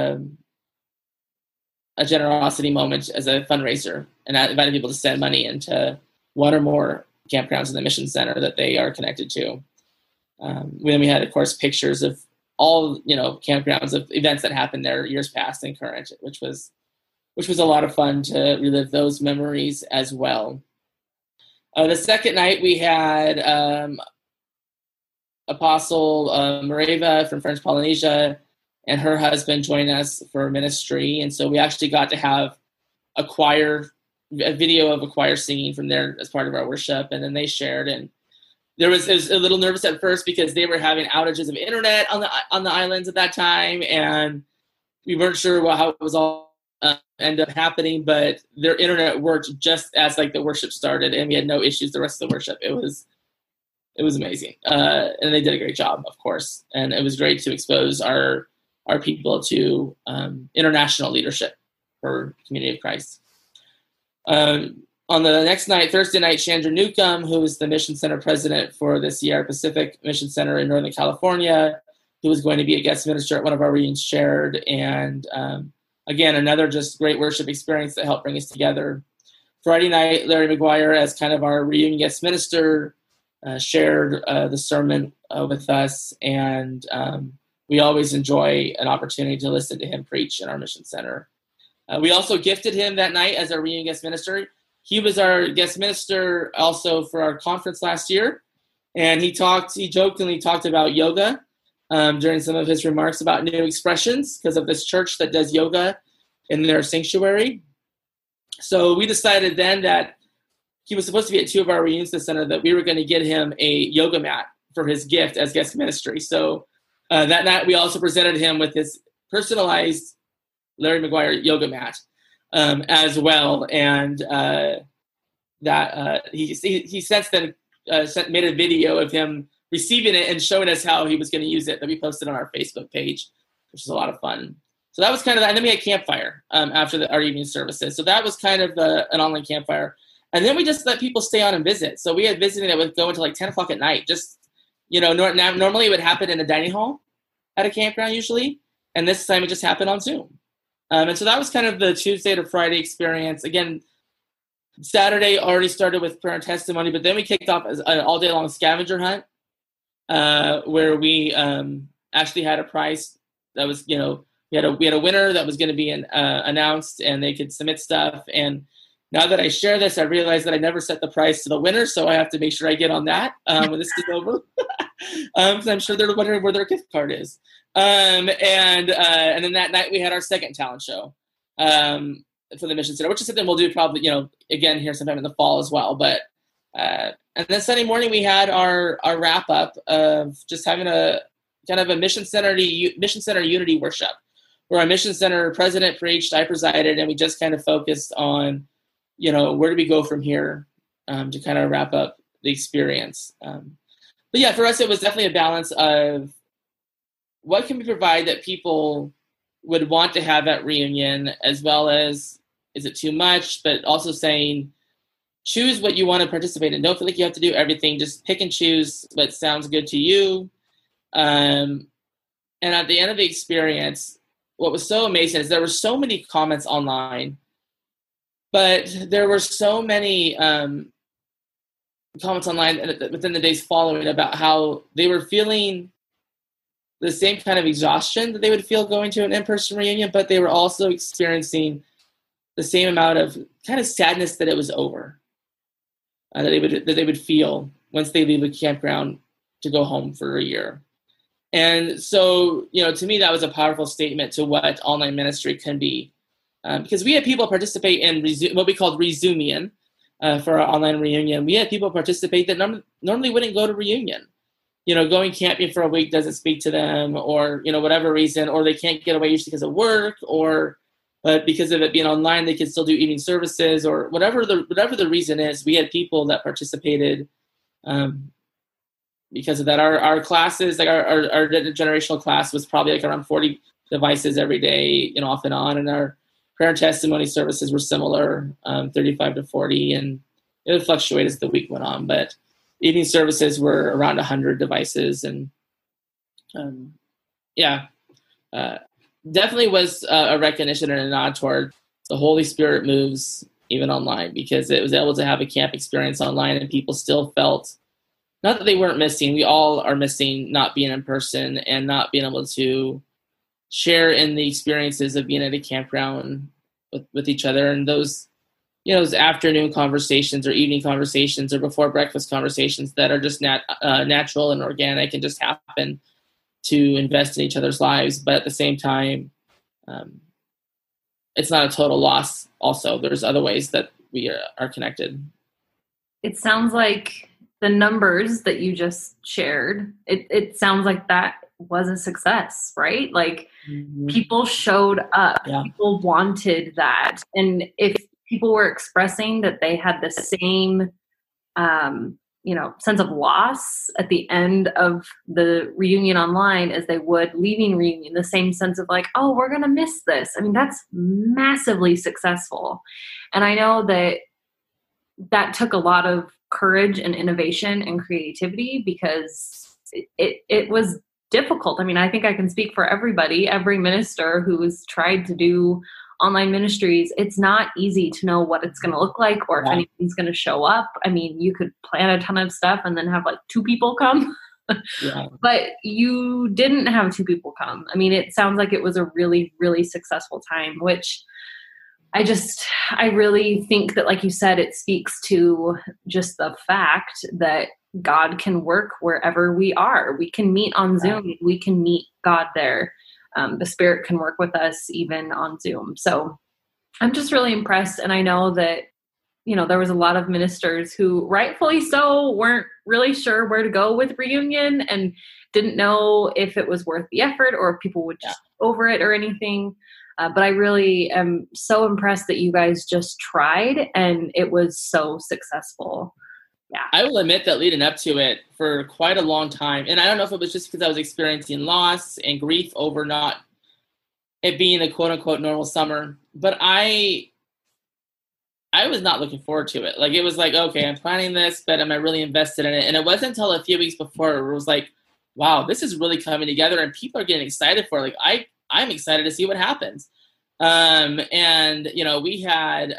a generosity moment as a fundraiser, and I invited people to send money into one or more campgrounds in the Mission Center that they are connected to. Then we had, of course, pictures of all, campgrounds of events that happened there years past and current, which was a lot of fun to relive those memories as well. The second night we had Apostle Mareva from French Polynesia and her husband joined us for ministry. And so we actually got to have a video of a choir singing from there as part of our worship. And then they shared, and it was a little nervous at first because they were having outages of internet on the islands at that time. And we weren't sure how it was all end up happening, but their internet worked just as the worship started, and we had no issues the rest of the worship. It was amazing. And they did a great job, of course. And it was great to expose our people to international leadership for Community of Christ. On the next night, Thursday night, Chandra Newcomb, who is the Mission Center president for the Sierra Pacific Mission Center in Northern California, who was going to be a guest minister at one of our reunions, shared. And again, another just great worship experience that helped bring us together. Friday night, Larry McGuire, as kind of our reunion guest minister, shared the sermon with us. And we always enjoy an opportunity to listen to him preach in our Mission Center. We also gifted him that night as our reunion guest minister. He was our guest minister also for our conference last year. And he jokingly talked about yoga during some of his remarks about new expressions because of this church that does yoga in their sanctuary. So we decided then that he was supposed to be at 2 of our reunions this center, that we were going to get him a yoga mat for his gift as guest ministry. So that night we also presented him with his personalized Larry McGuire yoga mat as well, and he since then made a video of him receiving it and showing us how he was going to use it that we posted on our Facebook page, which is a lot of fun. So that was kind of that. And then we had campfire after our evening services. So that was kind of an online campfire. And then we just let people stay on and visit. So we had visiting that would go until like 10 o'clock at night. Just, normally it would happen in a dining hall at a campground usually. And this time it just happened on Zoom. And so that was kind of the Tuesday to Friday experience. Again, Saturday already started with prayer and testimony, but then we kicked off an all-day long scavenger hunt where we actually had a prize that was, we had a winner that was going to be announced, and they could submit stuff. And now that I share this, I realize that I never set the prize to the winner, so I have to make sure I get on that when this is over, because I'm sure they're wondering where their gift card is. And then that night we had our second talent show for the Mission Center, which is something we'll do probably, again here sometime in the fall as well. But and then Sunday morning we had our wrap up of just having a kind of a Mission Center unity worship, where our Mission Center president preached, I presided, and we just kind of focused on, where do we go from here to kind of wrap up the experience. But yeah, for us, it was definitely a balance of what can we provide that people would want to have at reunion, as well as, is it too much? But also saying, choose what you want to participate in. Don't feel like you have to do everything. Just pick and choose what sounds good to you. And at the end of the experience, what was so amazing is there were so many comments online, but there were so many comments online within the days following about how they were feeling the same kind of exhaustion that they would feel going to an in-person reunion, but they were also experiencing the same amount of kind of sadness that it was over, that they would feel once they leave the campground to go home for a year. And so, to me, that was a powerful statement to what online ministry can be. Because we had people participate in what we called Resumion for our online reunion. We had people participate that normally wouldn't go to reunion. Going camping for a week doesn't speak to them, or, whatever reason, or they can't get away usually because of work, but because of it being online, they can still do evening services, or whatever the reason is. We had people that participated because of that. Our classes, like our generational class, was probably like around 40 devices every day, off and on. And our prayer and testimony services were similar, 35 to 40, and it would fluctuate as the week went on. But evening services were around 100 devices, and definitely was a recognition and a nod toward the Holy Spirit moves even online, because it was able to have a camp experience online, and people still felt, not that they weren't missing, we all are missing not being in person and not being able to share in the experiences of being at a campground with each other. And those, those afternoon conversations or evening conversations or before breakfast conversations that are just natural and organic and just happen to invest in each other's lives. But at the same time, it's not a total loss. Also, there's other ways that we are connected. It sounds like the numbers that you just shared, it sounds like that was a success, right? Like people showed up, people wanted that. And if people were expressing that they had the same, sense of loss at the end of the reunion online as they would leaving reunion, the same sense of like, oh, we're going to miss this. I mean, that's massively successful. And I know that took a lot of courage and innovation and creativity, because it was difficult. I mean, I think I can speak for every minister who's tried to do online ministries. It's not easy to know what it's going to look like or if anyone's going to show up. I mean, you could plan a ton of stuff and then have like 2 people come, but you didn't have 2 people come. I mean, it sounds like it was a really, really successful time, which I really think that, like you said, it speaks to just the fact that God can work wherever we are. We can meet on Zoom. We can meet God there. The Spirit can work with us even on Zoom. So I'm just really impressed. And I know that, there was a lot of ministers who rightfully so weren't really sure where to go with reunion and didn't know if it was worth the effort or if people would just over it or anything. But I really am so impressed that you guys just tried and it was so successful. Yeah. I will admit that leading up to it for quite a long time, and I don't know if it was just because I was experiencing loss and grief over not it being a quote unquote normal summer, but I was not looking forward to it. Like, it was like, okay, I'm planning this, but am I really invested in it? And it wasn't until a few weeks before it was like, wow, this is really coming together and people are getting excited for it. Like, I'm excited to see what happens. And, you know, we had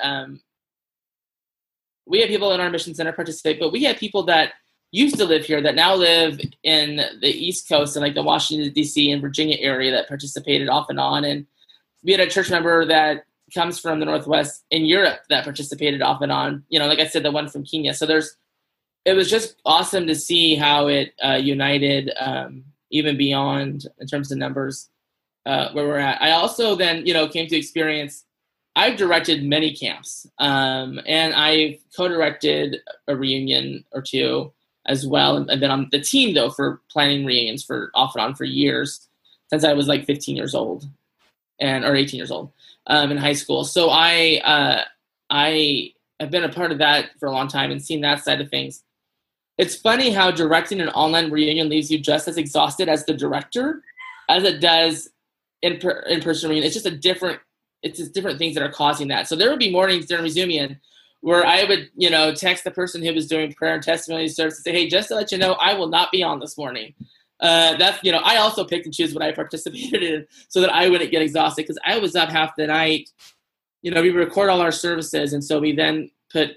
people in our mission center participate, but we had people that used to live here that now live in the East Coast and like the Washington, D.C. and Virginia area that participated off and on. And we had a church member that comes from the Northwest in Europe that participated off and on, you know, like I said, the one from Kenya. So it was just awesome to see how it united even beyond in terms of numbers where we're at. I also then, you know, came to experience, I've directed many camps and I've co-directed a reunion or two as well. And then I'm the team though for planning reunions for off and on for years since I was like 15 years old or 18 years old in high school. So I have been a part of that for a long time and seen that side of things. It's funny how directing an online reunion leaves you just as exhausted as the director as it does in-person reunion. It's just different things that are causing that. So there would be mornings during Resumian where I would, you know, text the person who was doing prayer and testimony service and say, hey, just to let you know, I will not be on this morning. That's, you know, I also picked and choose what I participated in so that I wouldn't get exhausted because I was up half the night. You know, we record all our services, and so we then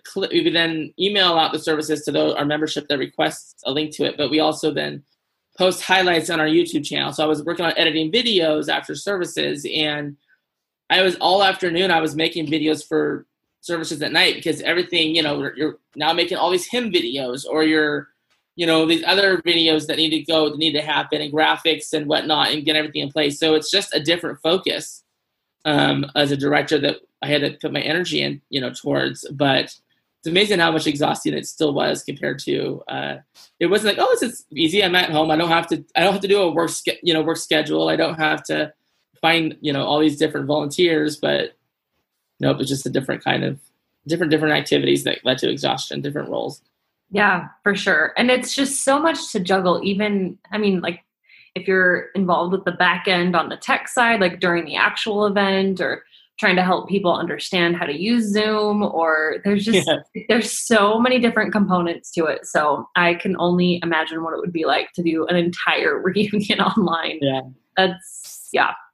email out the services to our membership that requests a link to it, but we also then post highlights on our YouTube channel. So I was working on editing videos after services, and I was all afternoon, I was making videos for services at night because everything, you know, you're now making all these hymn videos or you know, these other videos that need to happen and graphics and whatnot and get everything in place. So it's just a different focus as a director that I had to put my energy in, you know, towards. But it's amazing how much exhausting it still was compared to, it wasn't like, oh, this is easy. I'm at home. I don't have to do a work schedule. I don't have to find, you know, all these different volunteers, but nope, it's just a different kind of different activities that led to exhaustion, different roles. Yeah, for sure. And it's just so much to juggle. Even, I mean, like if you're involved with the back end on the tech side, like during the actual event or trying to help people understand how to use Zoom, or there's so many different components to it. So I can only imagine what it would be like to do an entire reunion online. Yeah. That's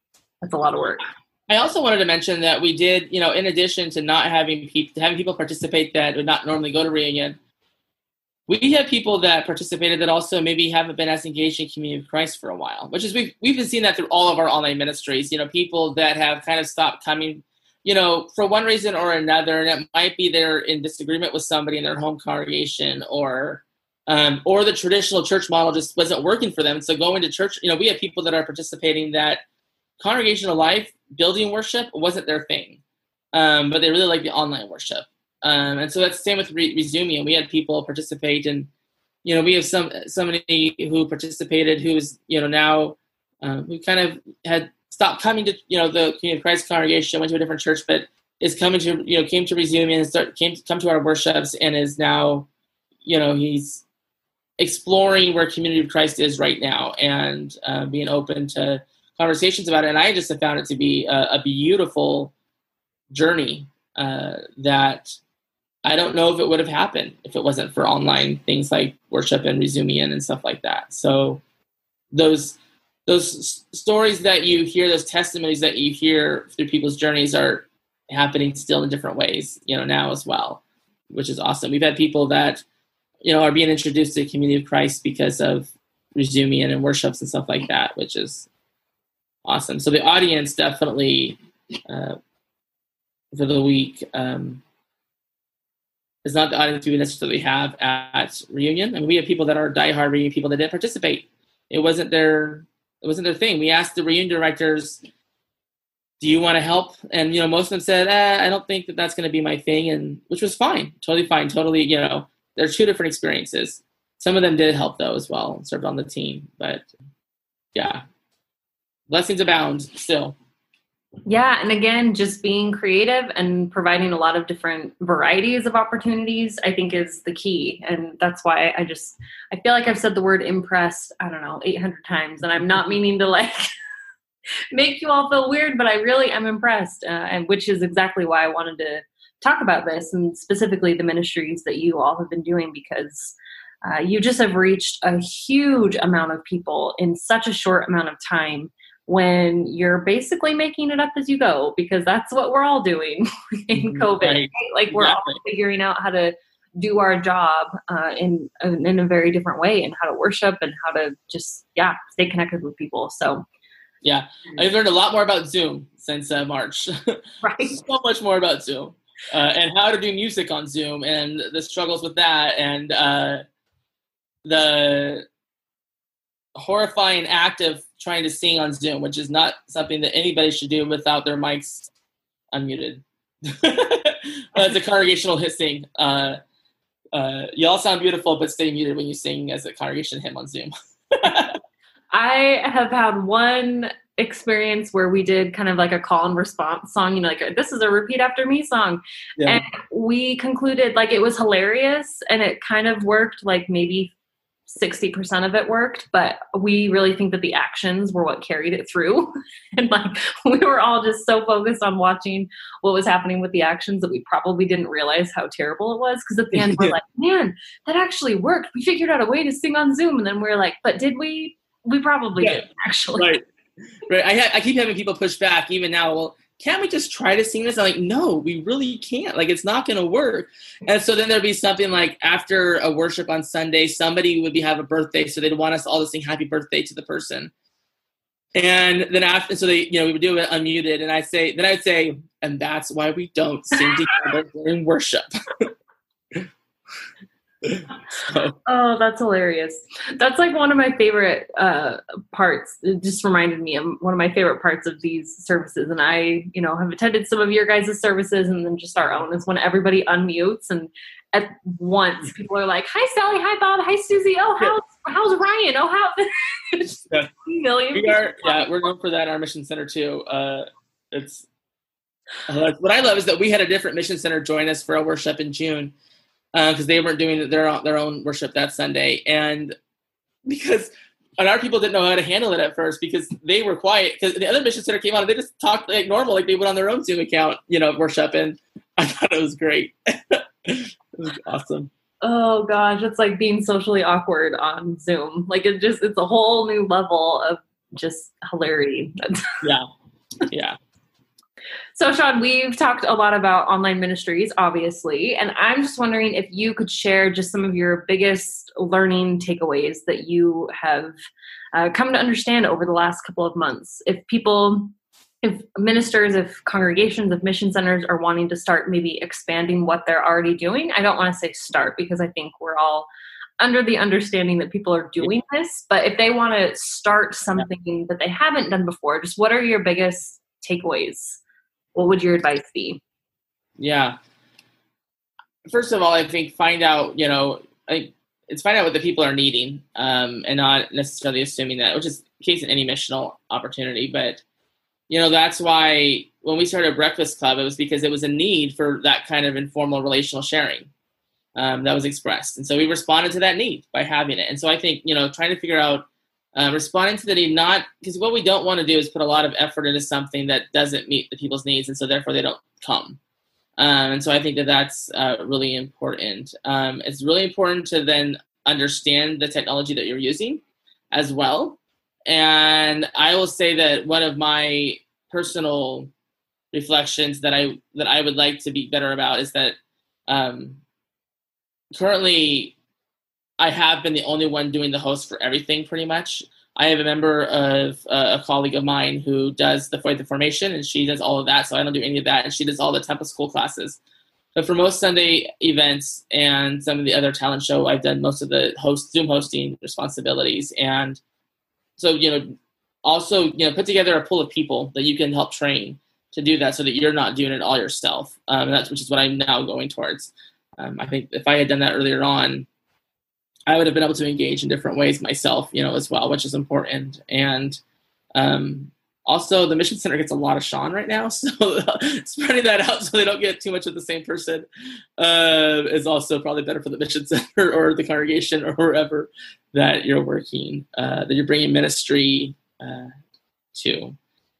a lot of work. I also wanted to mention that we did, you know, in addition to not having people participate that would not normally go to reunion, we have people that participated that also maybe haven't been as engaged in Community of Christ for a while, which is we've been seeing that through all of our online ministries. You know, people that have kind of stopped coming, you know, for one reason or another, and it might be they're in disagreement with somebody in their home congregation, or the traditional church model just wasn't working for them. So going to church, you know, we have people that are participating that congregational life, building worship wasn't their thing, but they really like the online worship. And so that's the same with Resumian. We had people participate, and, you know, we have somebody who participated who's, you know, now who kind of had stopped coming to, you know, the Community of Christ congregation, went to a different church, but is coming to, you know, came to Resumian and come to our worships, and is now, you know, he's exploring where Community of Christ is right now and being open to conversations about it. And I just have found it to be a beautiful journey that I don't know if it would have happened if it wasn't for online things like worship and Resumian and stuff like that. So those stories that you hear, those testimonies that you hear through people's journeys are happening still in different ways, you know, now as well, which is awesome. We've had people that, you know, are being introduced to the Community of Christ because of Resumian and worships and stuff like that, which is awesome. So the audience definitely for the week is not the audience we necessarily have at Reunion. I mean, we have people that are diehard Reunion people that didn't participate. It wasn't their thing. We asked the Reunion directors, do you want to help? And, you know, most of them said, I don't think that's going to be my thing, and which was fine, totally fine, totally, you know, there are two different experiences. Some of them did help though as well, served on the team. But yeah, blessings abound still. Yeah, and again, just being creative and providing a lot of different varieties of opportunities, I think is the key. And that's why I feel like I've said the word impressed, I don't know, 800 times. And I'm not meaning to like make you all feel weird, but I really am impressed. And which is exactly why I wanted to talk about this, and specifically the ministries that you all have been doing, because you just have reached a huge amount of people in such a short amount of time, when you're basically making it up as you go, because that's what we're all doing in COVID. Right. Like we're all figuring out how to do our job in a very different way, and how to worship and how to just, stay connected with people. So yeah, I've learned a lot more about Zoom since March. Right. So much more about Zoom and how to do music on Zoom and the struggles with that, and the horrifying act of trying to sing on Zoom, which is not something that anybody should do without their mics unmuted. It's a congregational hissing. Y'all sound beautiful, but stay muted when you sing as a congregation hymn on Zoom. I have had one experience where we did kind of like a call and response song, like this is a repeat after me song. Yeah. And we concluded like it was hilarious, and it kind of worked, like maybe 60% of it worked, but we really think that the actions were what carried it through. And like we were all just so focused on watching what was happening with the actions that we probably didn't realize how terrible it was. Because at the end we're like, man, that actually worked. We figured out a way to sing on Zoom. And then we're like, but did we? We probably didn't actually. Right. I keep having people push back even now. Well, can't we just try to sing this? I'm like, no, we really can't. Like, it's not going to work. And so then there'd be something like after a worship on Sunday, somebody would have a birthday. So they'd want us all to sing happy birthday to the person. And then after, so they, we would do it unmuted. And I'd say, and that's why we don't sing together during worship. Oh, that's hilarious. That's like one of my favorite parts. It just reminded me of one of my favorite parts of these services. And I, have attended some of your guys' services, and then just our own is when everybody unmutes, and at once people are like, hi, Sally. Hi, Bob. Hi, Susie. Oh, how's Ryan? Oh, how just a million. We're known for that in our mission center too. It's what I love is that we had a different mission center join us for a worship in June. Because they weren't doing their own worship that Sunday. And our people didn't know how to handle it at first, because they were quiet. Because the other mission center came out and they just talked like normal, like they went on their own Zoom account, worship. And I thought it was great. It was awesome. Oh gosh, it's like being socially awkward on Zoom. Like it's a whole new level of just hilarity. Yeah. So, Sean, we've talked a lot about online ministries, obviously, and I'm just wondering if you could share just some of your biggest learning takeaways that you have come to understand over the last couple of months. If ministers, if congregations, if mission centers are wanting to start maybe expanding what they're already doing, I don't want to say start, because I think we're all under the understanding that people are doing this, but if they want to start something that they haven't done before, just what are your biggest takeaways? What would your advice be? Yeah. First of all, I think find out what the people are needing, and not necessarily assuming that, which is the case in any missional opportunity. But, that's why when we started Breakfast Club, it was because it was a need for that kind of informal relational sharing that was expressed. And so we responded to that need by having it. And so I think, trying to figure out responding to the need, not because what we don't want to do is put a lot of effort into something that doesn't meet the people's needs, and so therefore they don't come. And so I think that's really important. It's really important to then understand the technology that you're using as well. And I will say that one of my personal reflections that I would like to be better about is that currently I have been the only one doing the host for everything pretty much. I have a member of a colleague of mine who does the Faith Formation, and she does all of that, so I don't do any of that, and she does all the Temple School classes. But for most Sunday events and some of the other talent show, I've done most of the Zoom hosting responsibilities. And so, also, put together a pool of people that you can help train to do that so that you're not doing it all yourself. Which is what I'm now going towards. I think if I had done that earlier on, I would have been able to engage in different ways myself, as well, which is important. And also, the Mission Center gets a lot of Sean right now, so spreading that out so they don't get too much of the same person is also probably better for the Mission Center or the congregation or wherever that you're working, that you're bringing ministry to.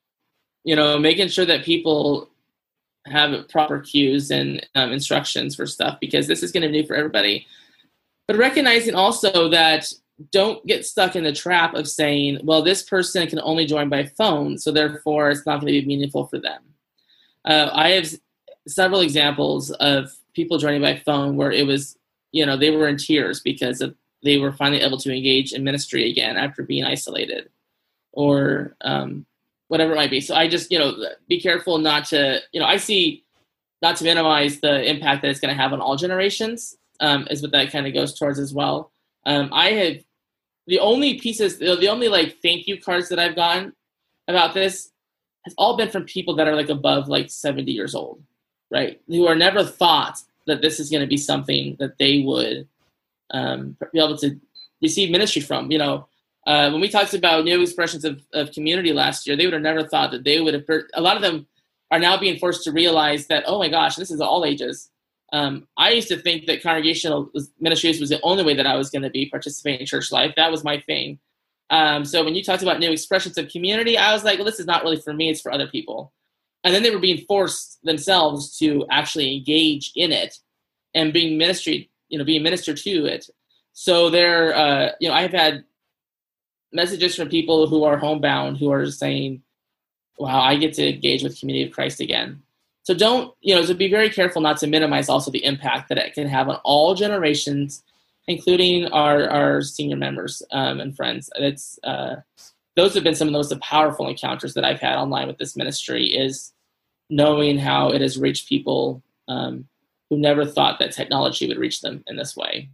Making sure that people have proper cues and instructions for stuff, because this is going to be new for everybody. But recognizing also that don't get stuck in the trap of saying, well, this person can only join by phone, so therefore it's not going to be meaningful for them. I have several examples of people joining by phone where it was, they were in tears because they were finally able to engage in ministry again after being isolated, or whatever it might be. So I just, be careful not to, I see, not to minimize the impact that it's going to have on all generations, is what that kind of goes towards as well. I have the only thank you cards that I've gotten about this has all been from people that are above 70 years old, right? Who are never thought that this is going to be something that they would be able to receive ministry from. When we talked about new expressions of community last year, they would have never thought that they would have. A lot of them are now being forced to realize that, oh my gosh, this is all ages. I used to think that congregational ministries was the only way that I was going to be participating in church life. That was my thing. So when you talked about new expressions of community, I was like, well, this is not really for me. It's for other people. And then they were being forced themselves to actually engage in it and being ministered to it. So I've had messages from people who are homebound who are saying, wow, I get to engage with Community of Christ again. So don't, so be very careful not to minimize also the impact that it can have on all generations, including our senior members and friends. It's those have been some of the most powerful encounters that I've had online with this ministry, is knowing how it has reached people who never thought that technology would reach them in this way.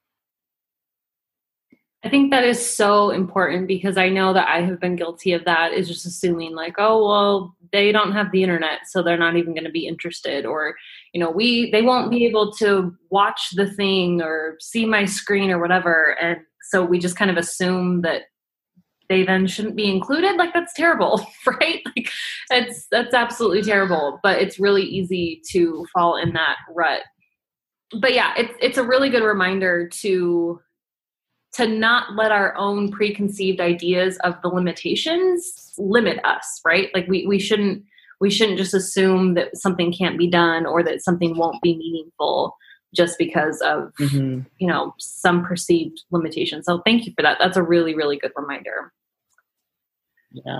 I think that is so important, because I know that I have been guilty of that, is just assuming oh, well, they don't have the internet, so they're not even going to be interested, or, they won't be able to watch the thing or see my screen or whatever. And so we just kind of assume that they then shouldn't be included. That's terrible, right? That's absolutely terrible, but it's really easy to fall in that rut. But yeah, it's a really good reminder to not let our own preconceived ideas of the limitations limit us, right? We shouldn't just assume that something can't be done or that something won't be meaningful just because of, some perceived limitation. So thank you for that. That's a really, really good reminder. Yeah.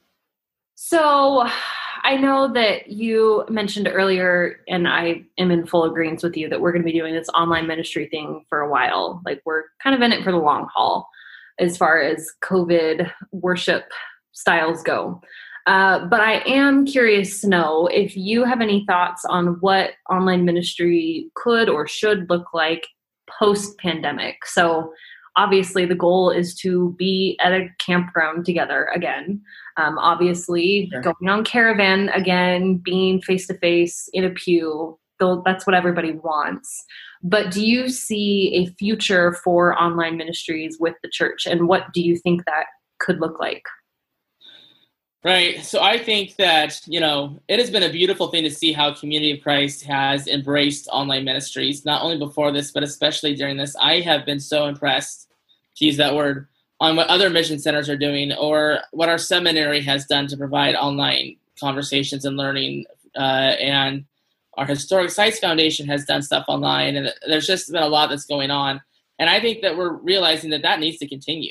So I know that you mentioned earlier, and I am in full agreement with you, that we're going to be doing this online ministry thing for a while. We're kind of in it for the long haul as far as COVID worship styles go. But I am curious to know if you have any thoughts on what online ministry could or should look like post-pandemic. So obviously the goal is to be at a campground together again. Obviously, sure. Going on caravan again, being face-to-face in a pew, that's what everybody wants. But do you see a future for online ministries with the church, and what do you think that could look like? Right. So I think that, it has been a beautiful thing to see how Community of Christ has embraced online ministries, not only before this, but especially during this. I have been so impressed, to use that word, on what other mission centers are doing, or what our seminary has done to provide online conversations and learning. And our Historic Sites Foundation has done stuff online, and there's just been a lot that's going on. And I think that we're realizing that needs to continue.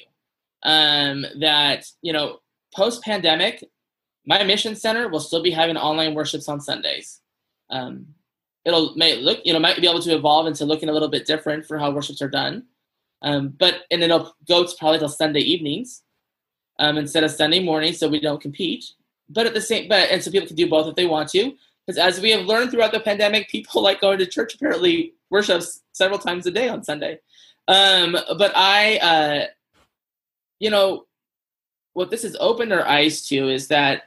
Post-pandemic, my mission center will still be having online worships on Sundays. Might be able to evolve into looking a little bit different for how worships are done. But it'll go to probably till Sunday evenings instead of Sunday mornings, so we don't compete. And so people can do both if they want to, because as we have learned throughout the pandemic, people like going to church, apparently worships several times a day on Sunday. What this has opened our eyes to is that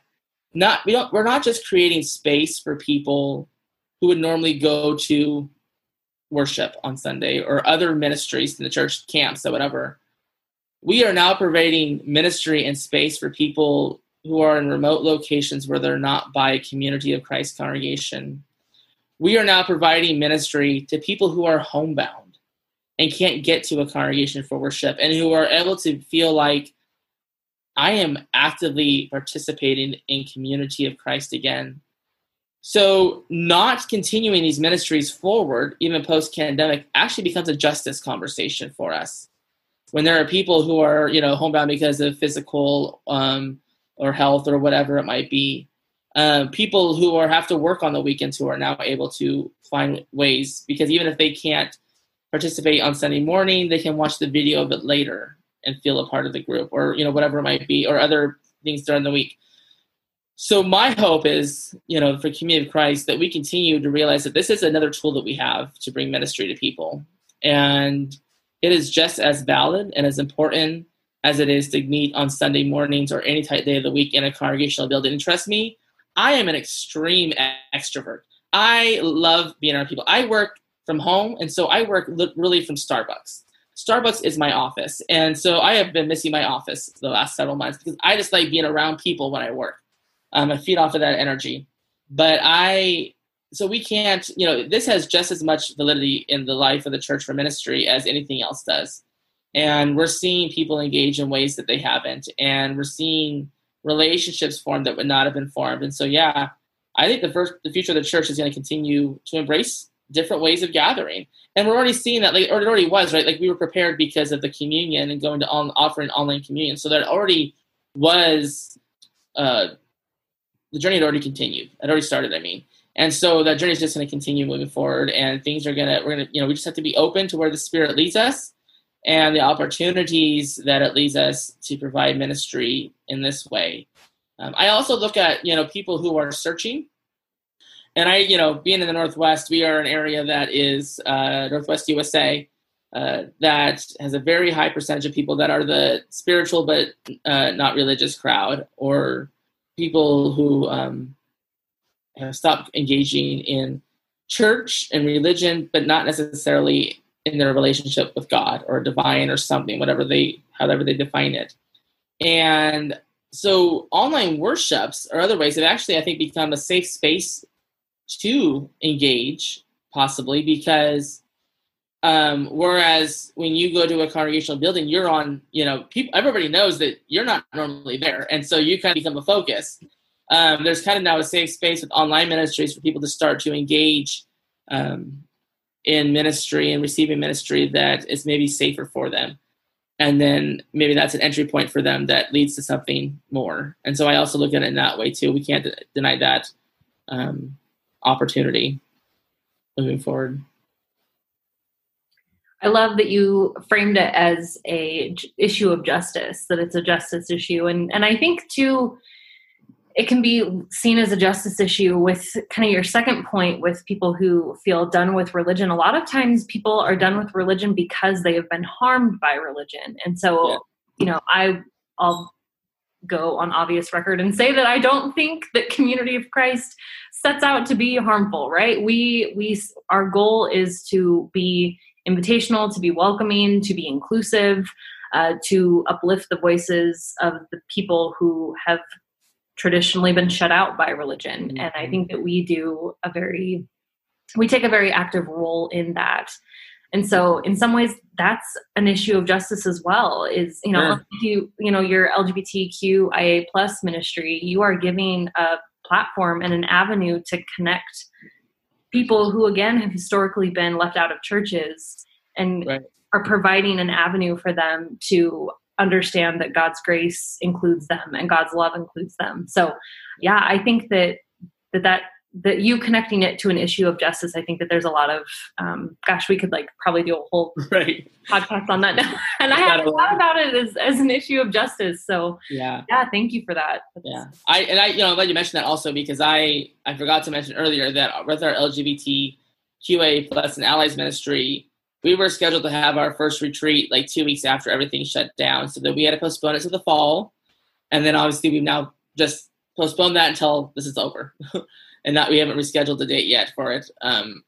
we're not just creating space for people who would normally go to worship on Sunday or other ministries in the church, camps or whatever. We are now providing ministry and space for people who are in remote locations where they're not by a Community of Christ congregation. We are now providing ministry to people who are homebound and can't get to a congregation for worship, and who are able to feel like, I am actively participating in Community of Christ again. So not continuing these ministries forward, even post-pandemic, actually becomes a justice conversation for us. When there are people who are, homebound because of physical or health or whatever it might be, people who have to work on the weekends who are now able to find ways, because even if they can't participate on Sunday morning, they can watch the video of it later and feel a part of the group, or whatever it might be, or other things during the week. So my hope is, for Community of Christ, that we continue to realize that this is another tool that we have to bring ministry to people. And it is just as valid and as important as it is to meet on Sunday mornings or any tight day of the week in a congregational building. And trust me, I am an extreme extrovert. I love being around people. I work from home, and so I work really from Starbucks. Starbucks is my office. And so I have been missing my office the last several months because I just like being around people when I work. I feed off of that energy. So we can't, this has just as much validity in the life of the church for ministry as anything else does. And we're seeing people engage in ways that they haven't. And we're seeing relationships formed that would not have been formed. And so, yeah, I think the future of the church is going to continue to embrace different ways of gathering. And we're already seeing that, or it already was, right? Like we were prepared because of the communion and going to offering online communion. So that already was, the journey had already continued. It already started, And so that journey is just going to continue moving forward, and things we just have to be open to where the Spirit leads us and the opportunities that it leads us to provide ministry in this way. I also look at, people who are searching. And being in the Northwest, we are an area that is Northwest USA that has a very high percentage of people that are the spiritual but not religious crowd, or people who have stopped engaging in church and religion, but not necessarily in their relationship with God or divine or something, however they define it. And so online worships or other ways have actually, I think, become a safe space to engage, possibly, because whereas when you go to a congregational building, you're on, everybody knows that you're not normally there. And so you kind of become a focus. There's kind of now a safe space with online ministries for people to start to engage in ministry and receiving ministry that is maybe safer for them. And then maybe that's an entry point for them that leads to something more. And so I also look at it in that way too. We can't deny that opportunity moving forward. I love that you framed it as a issue of justice, that it's a justice issue. And I think too, it can be seen as a justice issue with kind of your second point with people who feel done with religion. A lot of times people are done with religion because they have been harmed by religion. And so, I'll go on obvious record and say that I don't think that Community of Christ sets out to be harmful, right? Our goal is to be invitational, to be welcoming, to be inclusive, to uplift the voices of the people who have traditionally been shut out by religion. Mm-hmm. And I think that we take a very active role in that. And so in some ways that's an issue of justice as well, is, Sure. Your LGBTQIA+ ministry, you are giving a platform and an avenue to connect people who, again, have historically been left out of churches, and Right. are providing an avenue for them to understand that God's grace includes them and God's love includes them. So yeah, I think that you connecting it to an issue of justice, I think that there's a lot of, we could probably do a whole Right. podcast on that now. And I hadn't thought about it as an issue of justice. So yeah, thank you for that. Yeah. I'm glad you mentioned that also, because I forgot to mention earlier that with our LGBTQA+ and Allies ministry, we were scheduled to have our first retreat 2 weeks after everything shut down. So that we had to postpone it to the fall. And then obviously we've now just postponed that until this is over. And that we haven't rescheduled the date yet for it.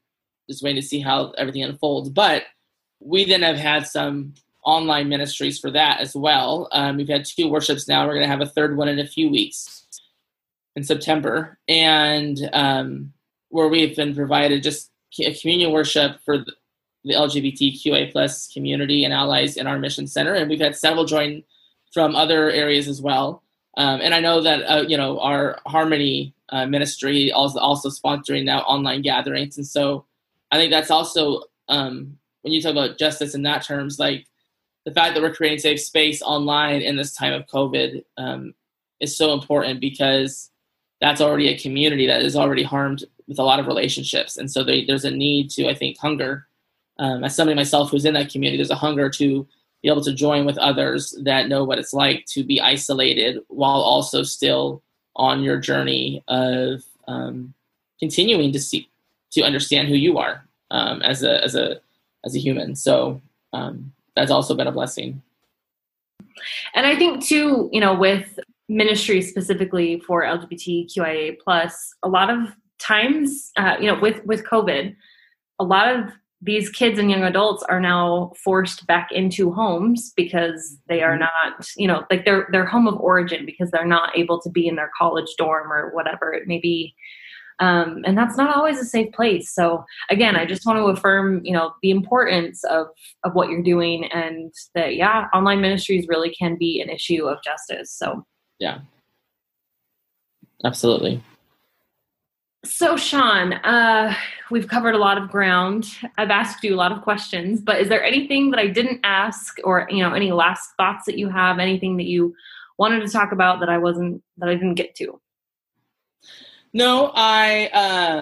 just waiting to see how everything unfolds. But we then have had some online ministries for that as well. We've had 2 worships now. We're going to have a 3rd one in a few weeks in September, and where we've been provided just a communion worship for the LGBTQA plus community and allies in our mission center. And we've had several join from other areas as well. And I know that, our Harmony ministry also sponsoring now online gatherings. And so I think that's also, when you talk about justice in that terms, like the fact that we're creating safe space online in this time of COVID is so important, because that's already a community that is already harmed with a lot of relationships. And so there's a need to, I think, hunger. As somebody myself who's in that community, there's a hunger to be able to join with others that know what it's like to be isolated while also still on your journey of continuing to understand who you are as a human. So that's also been a blessing. And I think too, with ministry specifically for LGBTQIA+, a lot of times, with COVID, a lot of these kids and young adults are now forced back into homes because they are not, like their home of origin, because they're not able to be in their college dorm or whatever it may be. And that's not always a safe place. So again, I just want to affirm, the importance of what you're doing, and that, online ministries really can be an issue of justice. So yeah, absolutely. So Sean, we've covered a lot of ground. I've asked you a lot of questions, but is there anything that I didn't ask, or, any last thoughts that you have, anything that you wanted to talk about that I didn't get to? No, I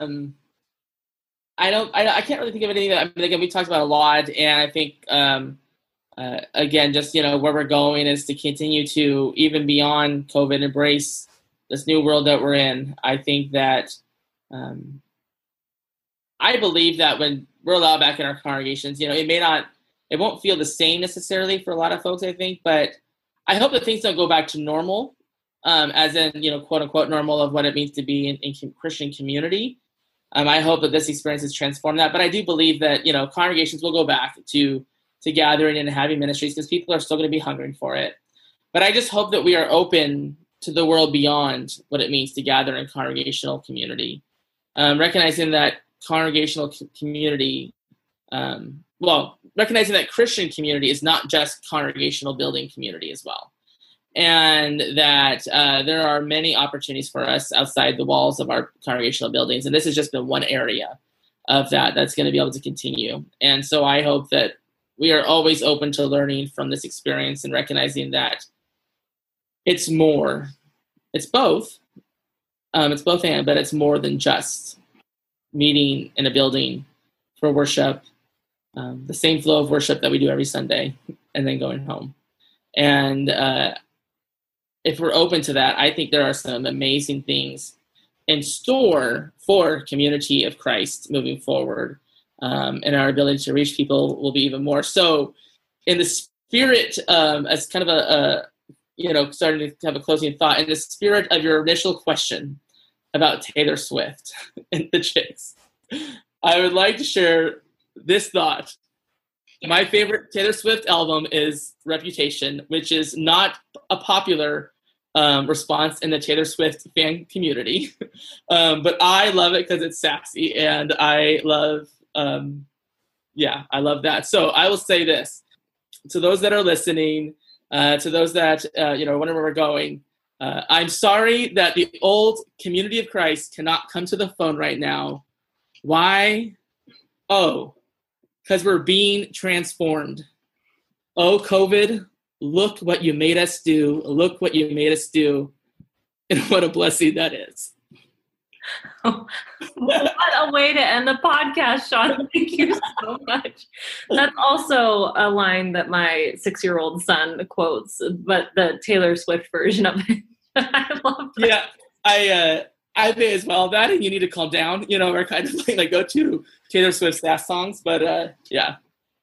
can't really think of anything again, we talked about a lot, and I think, again, just, where we're going is to continue to, even beyond COVID, embrace this new world that we're in. I think that, I believe that when we're allowed back in our congregations, it won't feel the same necessarily for a lot of folks, I think, but I hope that things don't go back to normal, as in, quote unquote normal of what it means to be in Christian community. I hope that this experience has transformed that, but I do believe that, congregations will go back to gathering and having ministries, because people are still going to be hungering for it. But I just hope that we are open to the world beyond what it means to gather in congregational community. Recognizing that congregational community, recognizing that Christian community is not just congregational building community as well. And that there are many opportunities for us outside the walls of our congregational buildings. And this has just been one area of that's going to be able to continue. And so I hope that we are always open to learning from this experience and recognizing that it's more, it's both. It's both and, but it's more than just meeting in a building for worship, the same flow of worship that we do every Sunday, and then going home. And if we're open to that, I think there are some amazing things in store for Community of Christ moving forward, and our ability to reach people will be even more. So in the spirit, as kind of starting to have a closing thought, in the spirit of your initial question about Taylor Swift and the Chicks, I would like to share this thought. My favorite Taylor Swift album is Reputation, which is not a popular response in the Taylor Swift fan community. But I love it because it's sassy, and I love that. So I will say this to those that are listening, to those that, wondering where we're going. I'm sorry that the old Community of Christ cannot come to the phone right now. Why? Oh, because we're being transformed. Oh, COVID, look what you made us do. Look what you made us do. And what a blessing that is. What a way to end the podcast, Sean. Thank you so much. That's also a line that my 6-year-old son quotes, but the Taylor Swift version of it. I love that. Yeah, I may as well that, and You Need to Calm Down, or kind of like go to Taylor Swift's last songs, but yeah.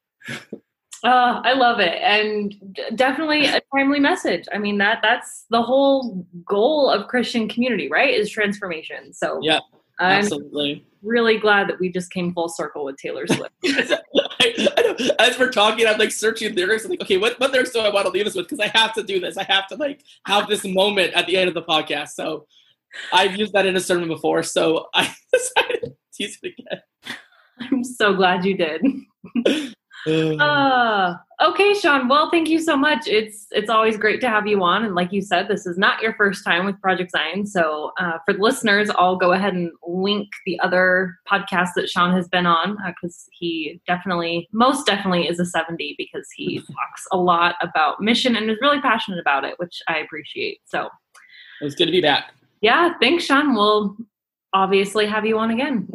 I love it, and definitely a timely message. I mean, that's the whole goal of Christian community, right? Is transformation. So yeah, Absolutely. Really glad that we just came full circle with Taylor Swift. I know. As we're talking, I'm like searching lyrics. I'm like, okay, what lyrics do I want to leave us with? Because I have to do this. I have to like have this moment at the end of the podcast. So I've used that in a sermon before. So I decided to use it again. I'm so glad you did. Okay, Sean. Well, thank you so much. It's always great to have you on. And like you said, this is not your first time with Project Zion. So for the listeners, I'll go ahead and link the other podcasts that Sean has been on because he most definitely is a 70 because he talks a lot about mission and is really passionate about it, which I appreciate. So it's good to be back. Yeah, thanks, Sean. We'll obviously have you on again.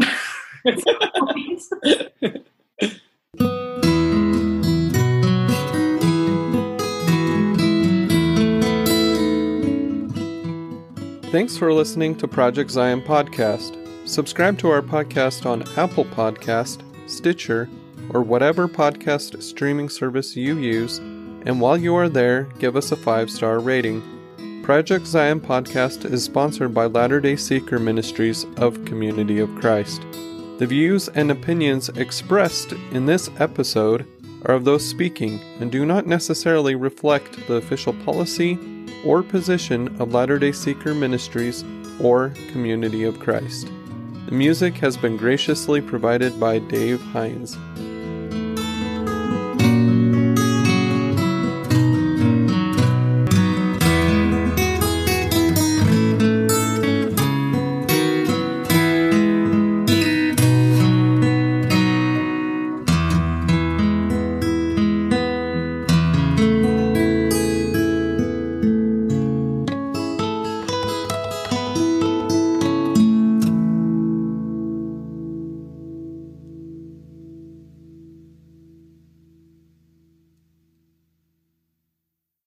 Thanks for listening to Project Zion Podcast. Subscribe to our podcast on Apple Podcast, Stitcher, or whatever podcast streaming service you use, and while you are there, give us a 5-star rating. Project Zion Podcast is sponsored by Latter-day Seeker Ministries of Community of Christ. The views and opinions expressed in this episode are of those speaking and do not necessarily reflect the official policy or position of Latter-day Seeker Ministries or Community of Christ. The music has been graciously provided by Dave Hines.